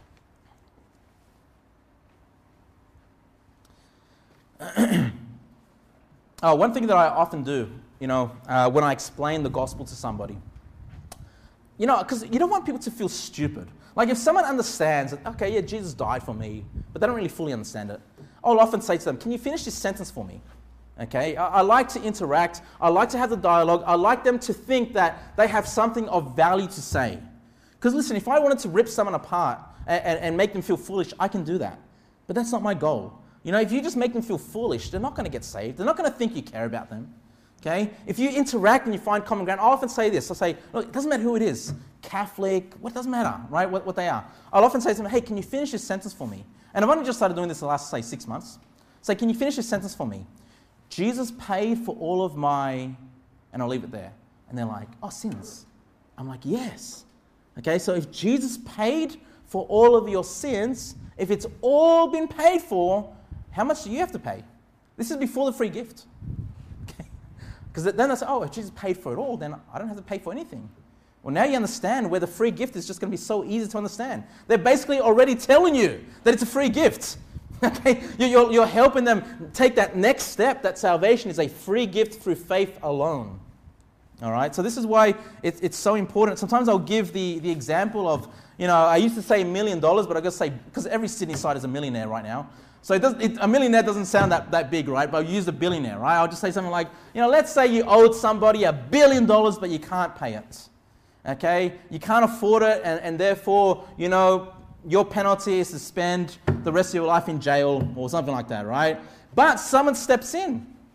oh, one thing that I often do, you know, uh, when I explain the gospel to somebody, you know, because you don't want people to feel stupid. Like if someone understands that, okay, yeah, Jesus died for me, but they don't really fully understand it, I'll often say to them, can you finish this sentence for me? Okay, I, I like to interact. I like to have the dialogue. I like them to think that they have something of value to say. Because listen, if I wanted to rip someone apart and, and, and make them feel foolish, I can do that. But that's not my goal. You know, if you just make them feel foolish, they're not going to get saved. They're not going to think you care about them. Okay? If you interact and you find common ground, I'll often say this. I'll say, look, it doesn't matter who it is. Catholic, what doesn't matter, right? What, what they are. I'll often say to them, hey, can you finish this sentence for me? And I've only just started doing this the last, say, six months. Say, can you finish this sentence for me? Jesus paid for all of my, and I'll leave it there. And they're like, oh, sins. I'm like, yes. Okay, so if Jesus paid for all of your sins, if it's all been paid for, how much do you have to pay? This is before the free gift. Okay, because then they say, oh, if Jesus paid for it all, then I don't have to pay for anything. Well, now you understand where the free gift is just going to be so easy to understand. They're basically already telling you that it's a free gift. Okay, you're, you're helping them take that next step, that salvation is a free gift through faith alone. All right, so this is why it's, it's so important. Sometimes I'll give the, the example of, you know, I used to say a million dollars, but I got to say, because every Sydney side is a millionaire right now. So it does, it, a millionaire doesn't sound that, that big, right? But I'll use a billionaire, right? I'll just say something like, you know, let's say you owed somebody a billion dollars, but you can't pay it. Okay, you can't afford it, and, and therefore, you know, your penalty is to spend the rest of your life in jail or something like that, right? But someone steps in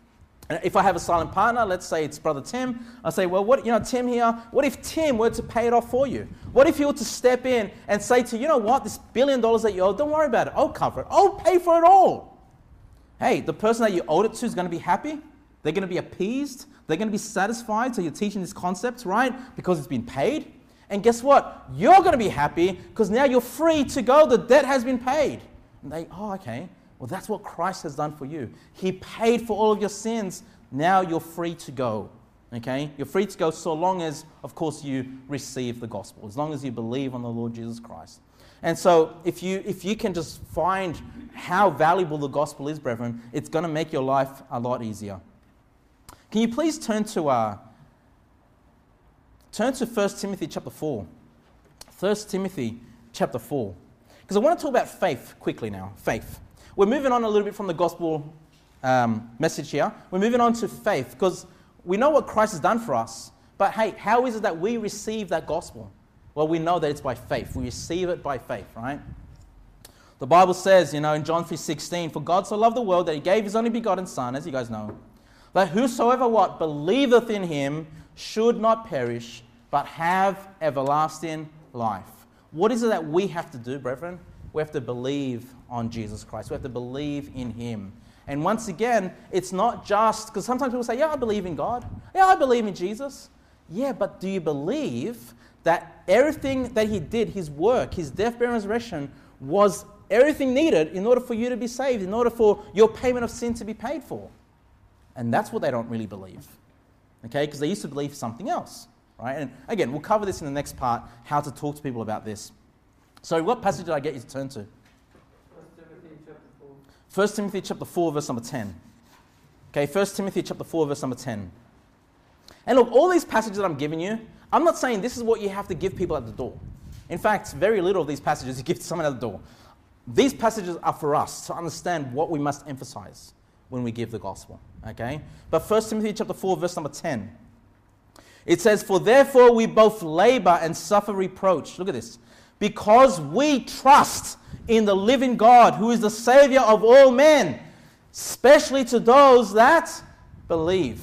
And if I have a silent partner, let's say it's Brother Tim, I say, well, what, you know, Tim here, what if Tim were to pay it off for you? What if he were to step in and say to you, you know what, this billion dollars that you owe, don't worry about it. I'll cover it. I'll pay for it all. Hey, the person that you owed it to is going to be happy. They're going to be appeased. They're going to be satisfied. So you're teaching this concept, right? Because it's been paid. And guess what? You're going to be happy because now you're free to go. The debt has been paid. And they, oh, okay. Well, that's what Christ has done for you. He paid for all of your sins. Now you're free to go. Okay? You're free to go so long as, of course, you receive the gospel. As long as you believe on the Lord Jesus Christ. And so if you if you can just find how valuable the gospel is, brethren, it's going to make your life a lot easier. Can you please turn to uh, turn to First Timothy chapter four. First Timothy chapter four. Because I want to talk about faith quickly now. Faith. We're moving on a little bit from the gospel um, message here. We're moving on to faith because we know what Christ has done for us. But hey, how is it that we receive that gospel? Well, we know that it's by faith. We receive it by faith, right? The Bible says, you know, in John three sixteen, for God so loved the world that he gave his only begotten Son, as you guys know, that whosoever what believeth in him should not perish, but have everlasting life. What is it that we have to do, brethren? We have to believe on Jesus Christ. We have to believe in him. And once again, it's not just, because sometimes people say, yeah, I believe in God. Yeah, I believe in Jesus. Yeah, but do you believe that everything that he did, his work, his death, burial, and resurrection, was everything needed in order for you to be saved, in order for your payment of sin to be paid for? And that's what they don't really believe. Okay, because they used to believe something else. Right? And again, we'll cover this in the next part, how to talk to people about this. So what passage did I get you to turn to? First Timothy chapter four. First Timothy chapter four, verse number ten. Okay, First Timothy chapter four, verse number ten. And look, all these passages that I'm giving you, I'm not saying this is what you have to give people at the door. In fact, very little of these passages you give to someone at the door. These passages are for us to understand what we must emphasize when we give the gospel. Okay? But First Timothy chapter four, verse number ten. It says, for therefore we both labor and suffer reproach. Look at this. Because we trust in the living God, who is the Savior of all men, especially to those that believe.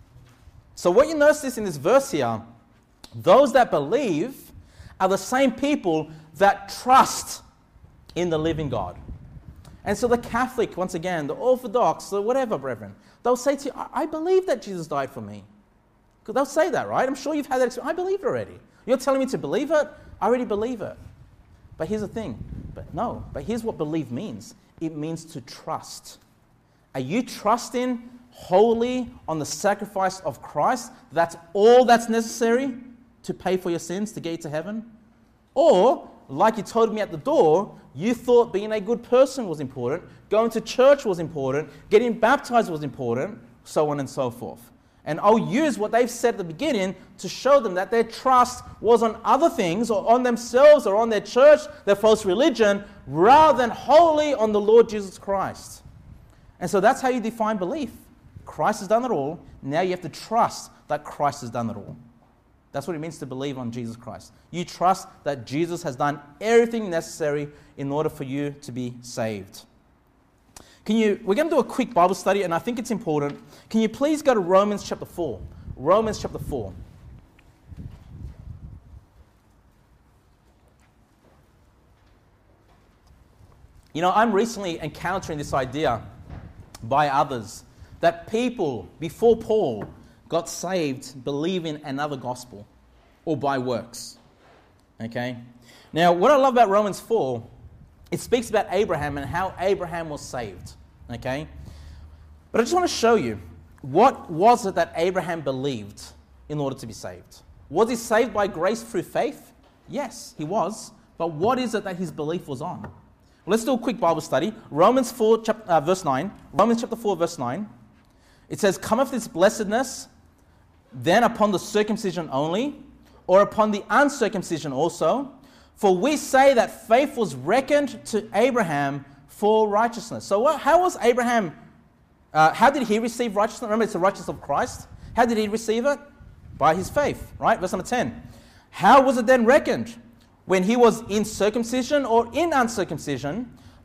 So what you notice this in this verse here, those that believe are the same people that trust in the living God. And so the Catholic, once again, the Orthodox, the whatever, brethren, they'll say to you, I, I believe that Jesus died for me. Because they'll say that, right? I'm sure you've had that experience. I believe it already. You're telling me to believe it? I already believe it. But here's the thing. But no, but here's what believe means. It means to trust. Are you trusting wholly on the sacrifice of Christ? That's all that's necessary to pay for your sins, to get you to heaven? Or, like you told me at the door, you thought being a good person was important, going to church was important, getting baptized was important, so on and so forth. And I'll use what they've said at the beginning to show them that their trust was on other things, or on themselves, or on their church, their false religion, rather than wholly on the Lord Jesus Christ. And so that's how you define belief. Christ has done it all. Now you have to trust that Christ has done it all. That's what it means to believe on Jesus Christ. You trust that Jesus has done everything necessary in order for you to be saved. Can you, we're going to do a quick Bible study, and I think it's important. Can you please go to Romans chapter four? Romans chapter four. You know, I'm recently encountering this idea by others that people before Paul got saved believing another gospel or by works. Okay? Now, what I love about Romans four, it speaks about Abraham and how Abraham was saved. Okay? But I just want to show you, what was it that Abraham believed in order to be saved? Was he saved by grace through faith? Yes, he was. But what is it that his belief was on? Well, let's do a quick Bible study. Romans four, chapter, uh, verse nine. Romans chapter four, verse nine. It says, cometh this blessedness then upon the circumcision only, or upon the uncircumcision also? For we say that faith was reckoned to Abraham for righteousness. So what, how was Abraham, uh, how did he receive righteousness? Remember, it's the righteousness of Christ. How did he receive it? By his faith, right? Verse number ten. How was it then reckoned? When he was in circumcision or in uncircumcision?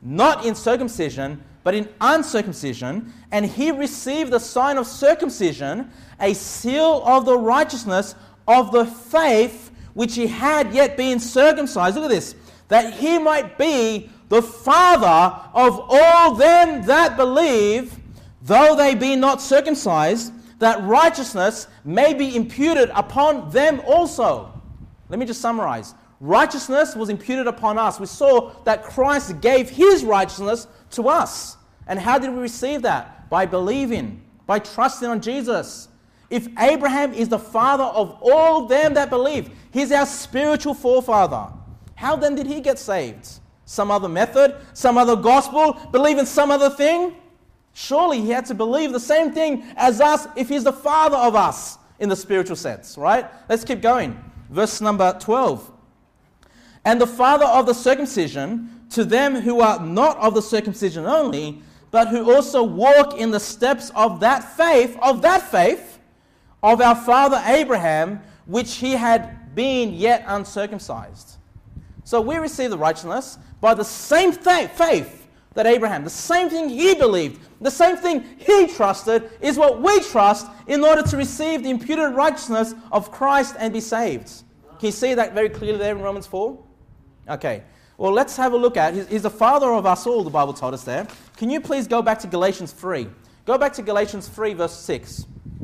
not in circumcision, but in uncircumcision, and he received the sign of circumcision, a seal of the righteousness of the faith which he had yet been circumcised. Look at this. That he might be the father of all them that believe, though they be not circumcised, that righteousness may be imputed upon them also. Let me just summarize. Righteousness was imputed upon us. We saw that Christ gave his righteousness to us. And how did we receive that? By believing, by trusting on Jesus. If Abraham is the father of all them that believe, he's our spiritual forefather. How then did he get saved? Some other method? Some other gospel? Believe in some other thing? Surely he had to believe the same thing as us if he's the father of us in the spiritual sense, right? Let's keep going. Verse number twelve. And the father of the circumcision, to them who are not of the circumcision only, but who also walk in the steps of that faith, of that faith, of our father Abraham, which he had been yet uncircumcised. So we receive the righteousness by the same th- faith that Abraham, the same thing he believed, the same thing he trusted, is what we trust in order to receive the imputed righteousness of Christ and be saved. Can you see that very clearly there in Romans four? Okay, well, let's have a look at, he's, he's the father of us all, the Bible told us there. Can you please go back to Galatians three? Go back to Galatians three, verse six.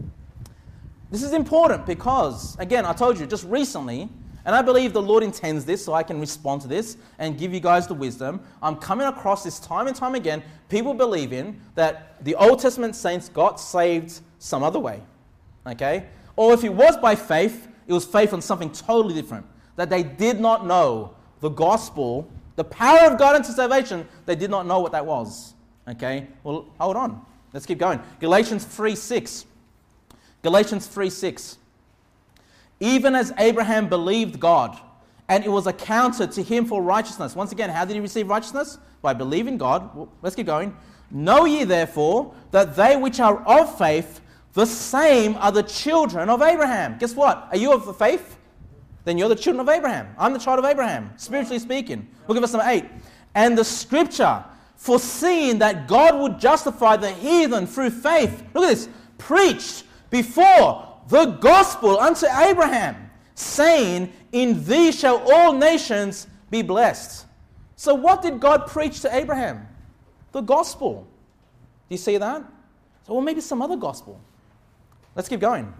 This is important because, again, I told you just recently, and I believe the Lord intends this so I can respond to this and give you guys the wisdom. I'm coming across this time and time again, people believing that the Old Testament saints got saved some other way, okay? Or if it was by faith, it was faith on something totally different, that they did not know the gospel, the power of God unto salvation. They did not know what that was, okay? Well, hold on. Let's keep going. Galatians three six. Galatians three six. Even as Abraham believed God, and it was accounted to him for righteousness. Once again, how did he receive righteousness? By believing God. Well, let's keep going. Know ye therefore that they which are of faith, the same are the children of Abraham. Guess what? Are you of the faith? Then you're the children of Abraham. I'm the child of Abraham, spiritually speaking. Look at verse number eight. And the scripture, foreseeing that God would justify the heathen through faith, look at this, preached before the gospel unto Abraham, saying, in thee shall all nations be blessed. So what did God preach to Abraham? The gospel. Do you see that? So, well, maybe some other gospel. Let's keep going.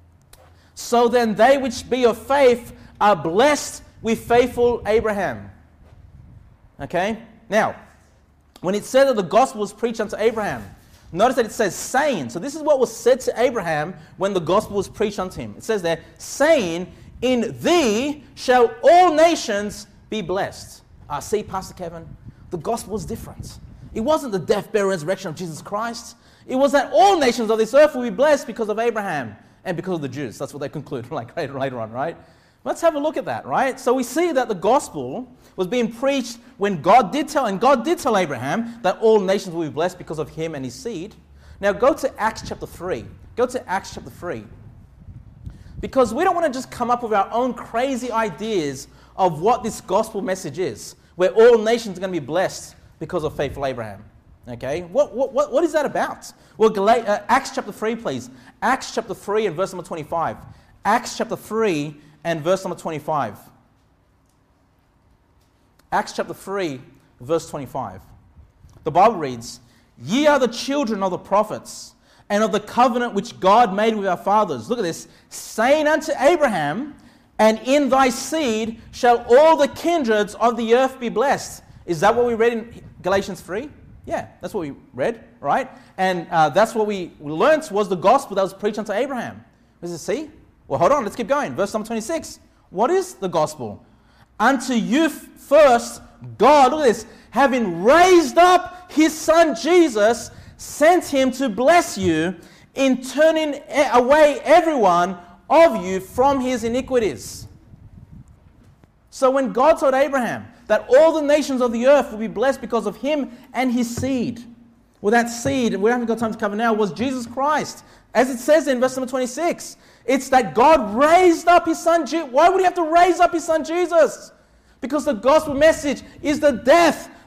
So then they which be of faith are blessed with faithful Abraham. Okay? Now, when it said that the gospel was preached unto Abraham, notice that it says saying. So this is what was said to Abraham when the gospel was preached unto him. It says there, saying, in thee shall all nations be blessed. Uh, see, Pastor Kevin, the gospel was different. It wasn't the death, burial, resurrection of Jesus Christ. It was that all nations of this earth will be blessed because of Abraham and because of the Jews. That's what they conclude like later on, right? Let's have a look at that, right? So we see that the gospel was being preached when God did tell, and God did tell Abraham that all nations will be blessed because of him and his seed. Now go to Acts chapter three. Go to Acts chapter three. Because we don't want to just come up with our own crazy ideas of what this gospel message is, where all nations are going to be blessed because of faithful Abraham. Okay? What, what, what, what is that about? Well, Gal- uh, Acts chapter three, please. Acts chapter three and verse number twenty-five. Acts chapter three and verse number twenty-five. Acts chapter three, verse twenty-five. The Bible reads, ye are the children of the prophets, and of the covenant which God made with our fathers. Look at this. Saying unto Abraham, and in thy seed shall all the kindreds of the earth be blessed. Is that what we read in Galatians three? Yeah, that's what we read, right? And uh, that's what we learnt was the gospel that was preached unto Abraham. Does it see? Well, hold on, let's keep going. Verse number twenty-six. What is the gospel? Unto you first, God, look at this, having raised up his son Jesus, sent him to bless you in turning away everyone of you from his iniquities. So when God told Abraham that all the nations of the earth will be blessed because of him and his seed, well, that seed, we haven't got time to cover now, was Jesus Christ. As it says in verse number twenty-six, it's that God raised up his son Jesus. Why would he have to raise up his son Jesus? Because the gospel message is the death,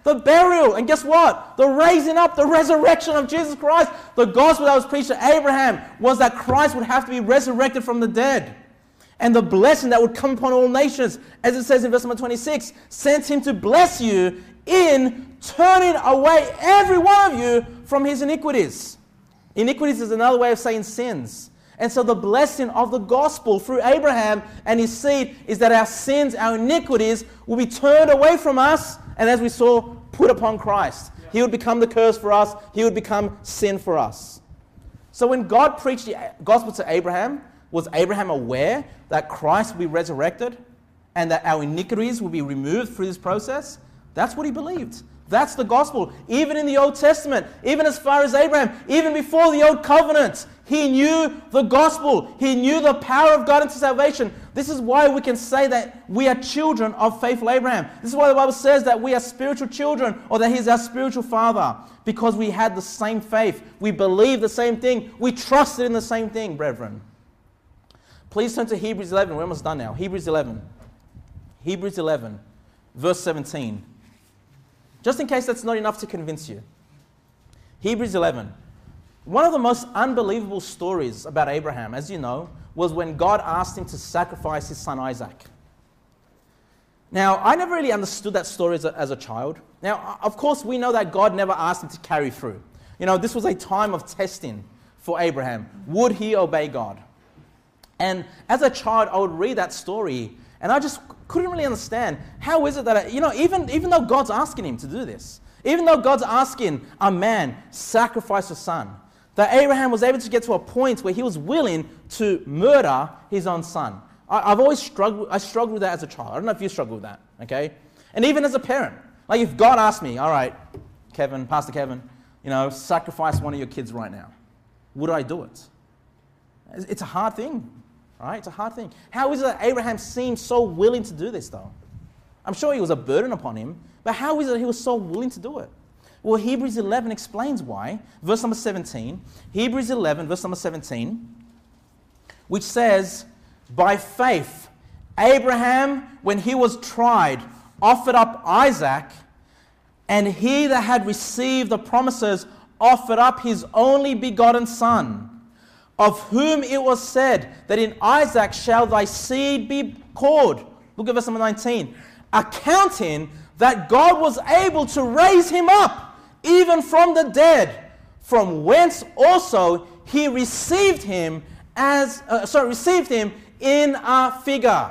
the burial, and guess what? The raising up, the resurrection of Jesus Christ. The gospel that was preached to Abraham was that Christ would have to be resurrected from the dead. And the blessing that would come upon all nations, as it says in verse number twenty-six, sent him to bless you in turning away every one of you from his iniquities. Iniquities is another way of saying sins. And so the blessing of the gospel through Abraham and his seed is that our sins, our iniquities will be turned away from us, and as we saw, put upon Christ. He would become the curse for us. He would become sin for us. So when God preached the gospel to Abraham, was Abraham aware that Christ would be resurrected and that our iniquities would be removed through this process? That's what he believed. That's the gospel. Even in the Old Testament, even as far as Abraham, even before the Old Covenant, he knew the gospel. He knew the power of God into salvation. This is why we can say that we are children of faithful Abraham. This is why the Bible says that we are spiritual children, or that he's our spiritual father, because we had the same faith. We believed the same thing. We trusted in the same thing, brethren. Please turn to Hebrews eleven. We're almost done now. Hebrews eleven. Hebrews eleven, verse seventeen. Just in case that's not enough to convince you. Hebrews eleven. One of the most unbelievable stories about Abraham, as you know, was when God asked him to sacrifice his son Isaac. Now, I never really understood that story as a, as a child. Now, of course, we know that God never asked him to carry through. You know, this was a time of testing for Abraham. Would he obey God? And as a child, I would read that story, and I just couldn't really understand, how is it that, I, you know, even, even though God's asking him to do this, even though God's asking a man sacrifice a son, that Abraham was able to get to a point where he was willing to murder his own son. I, I've always struggled, I struggled with that as a child. I don't know if you struggle with that, okay? And even as a parent, like if God asked me, all right, Kevin, Pastor Kevin, you know, sacrifice one of your kids right now, would I do it? It's a hard thing. Right? It's a hard thing. How is it that Abraham seemed so willing to do this, though? I'm sure it was a burden upon him, but how is it that he was so willing to do it? Well, Hebrews eleven explains why. Verse number seventeen. Hebrews eleven, verse number seventeen, which says, by faith, Abraham, when he was tried, offered up Isaac, and he that had received the promises offered up his only begotten son, of whom it was said that in Isaac shall thy seed be called. Look at verse number nineteen. Accounting that God was able to raise him up, even from the dead, from whence also he received him as, uh, sorry, received him in a figure.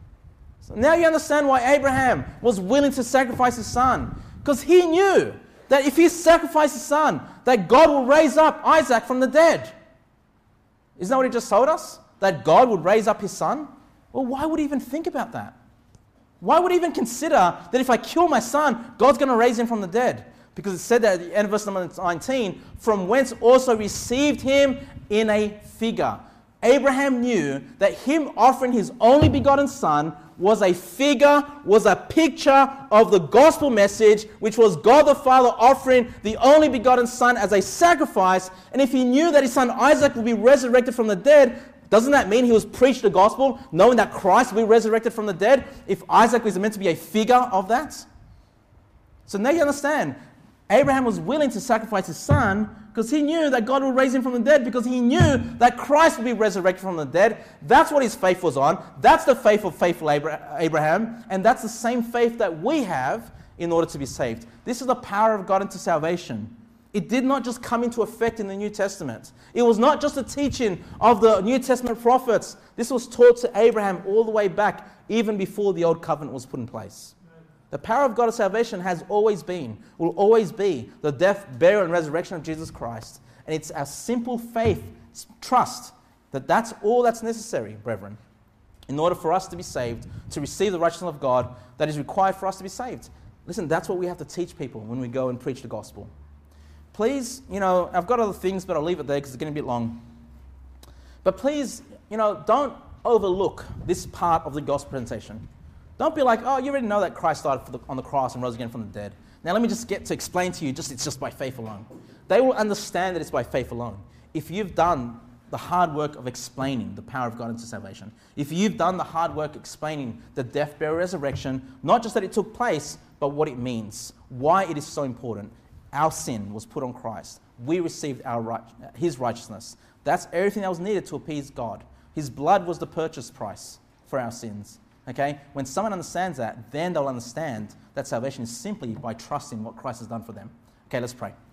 So now you understand why Abraham was willing to sacrifice his son, because he knew that if he sacrificed his son, that God will raise up Isaac from the dead. Isn't that what he just told us? That God would raise up his son? Well, why would he even think about that? Why would he even consider that if I kill my son, God's going to raise him from the dead? Because it said that at the end of verse number nineteen, from whence also received him in a figure. Abraham knew that him offering his only begotten son was a figure, was a picture of the gospel message, which was God the Father offering the only begotten son as a sacrifice. And if he knew that his son Isaac would be resurrected from the dead, doesn't that mean he was preached the gospel, knowing that Christ will be resurrected from the dead, if Isaac was meant to be a figure of that? So now you understand. Abraham was willing to sacrifice his son because he knew that God would raise him from the dead, because he knew that Christ would be resurrected from the dead. That's what his faith was on. That's the faith of faithful Abraham, and that's the same faith that we have in order to be saved. This is the power of God into salvation. It did not just come into effect in the New Testament. It was not just a teaching of the New Testament prophets. This was taught to Abraham all the way back, even before the Old Covenant was put in place. The power of God of salvation has always been, will always be, the death, burial, and resurrection of Jesus Christ. And it's our simple faith, trust, that that's all that's necessary, brethren, in order for us to be saved, to receive the righteousness of God that is required for us to be saved. Listen, that's what we have to teach people when we go and preach the gospel. Please, you know, I've got other things, but I'll leave it there because it's getting a bit long. But please, you know, don't overlook this part of the gospel presentation. Don't be like, oh, you already know that Christ died for the, on the cross and rose again from the dead. Now let me just get to explain to you, just it's just by faith alone. They will understand that it's by faith alone. If you've done the hard work of explaining the power of God into salvation, if you've done the hard work explaining the death, burial, resurrection, not just that it took place, but what it means, why it is so important. Our sin was put on Christ. We received our right, his righteousness. That's everything that was needed to appease God. His blood was the purchase price for our sins. Okay? When someone understands that, then they'll understand that salvation is simply by trusting what Christ has done for them. Okay, let's pray.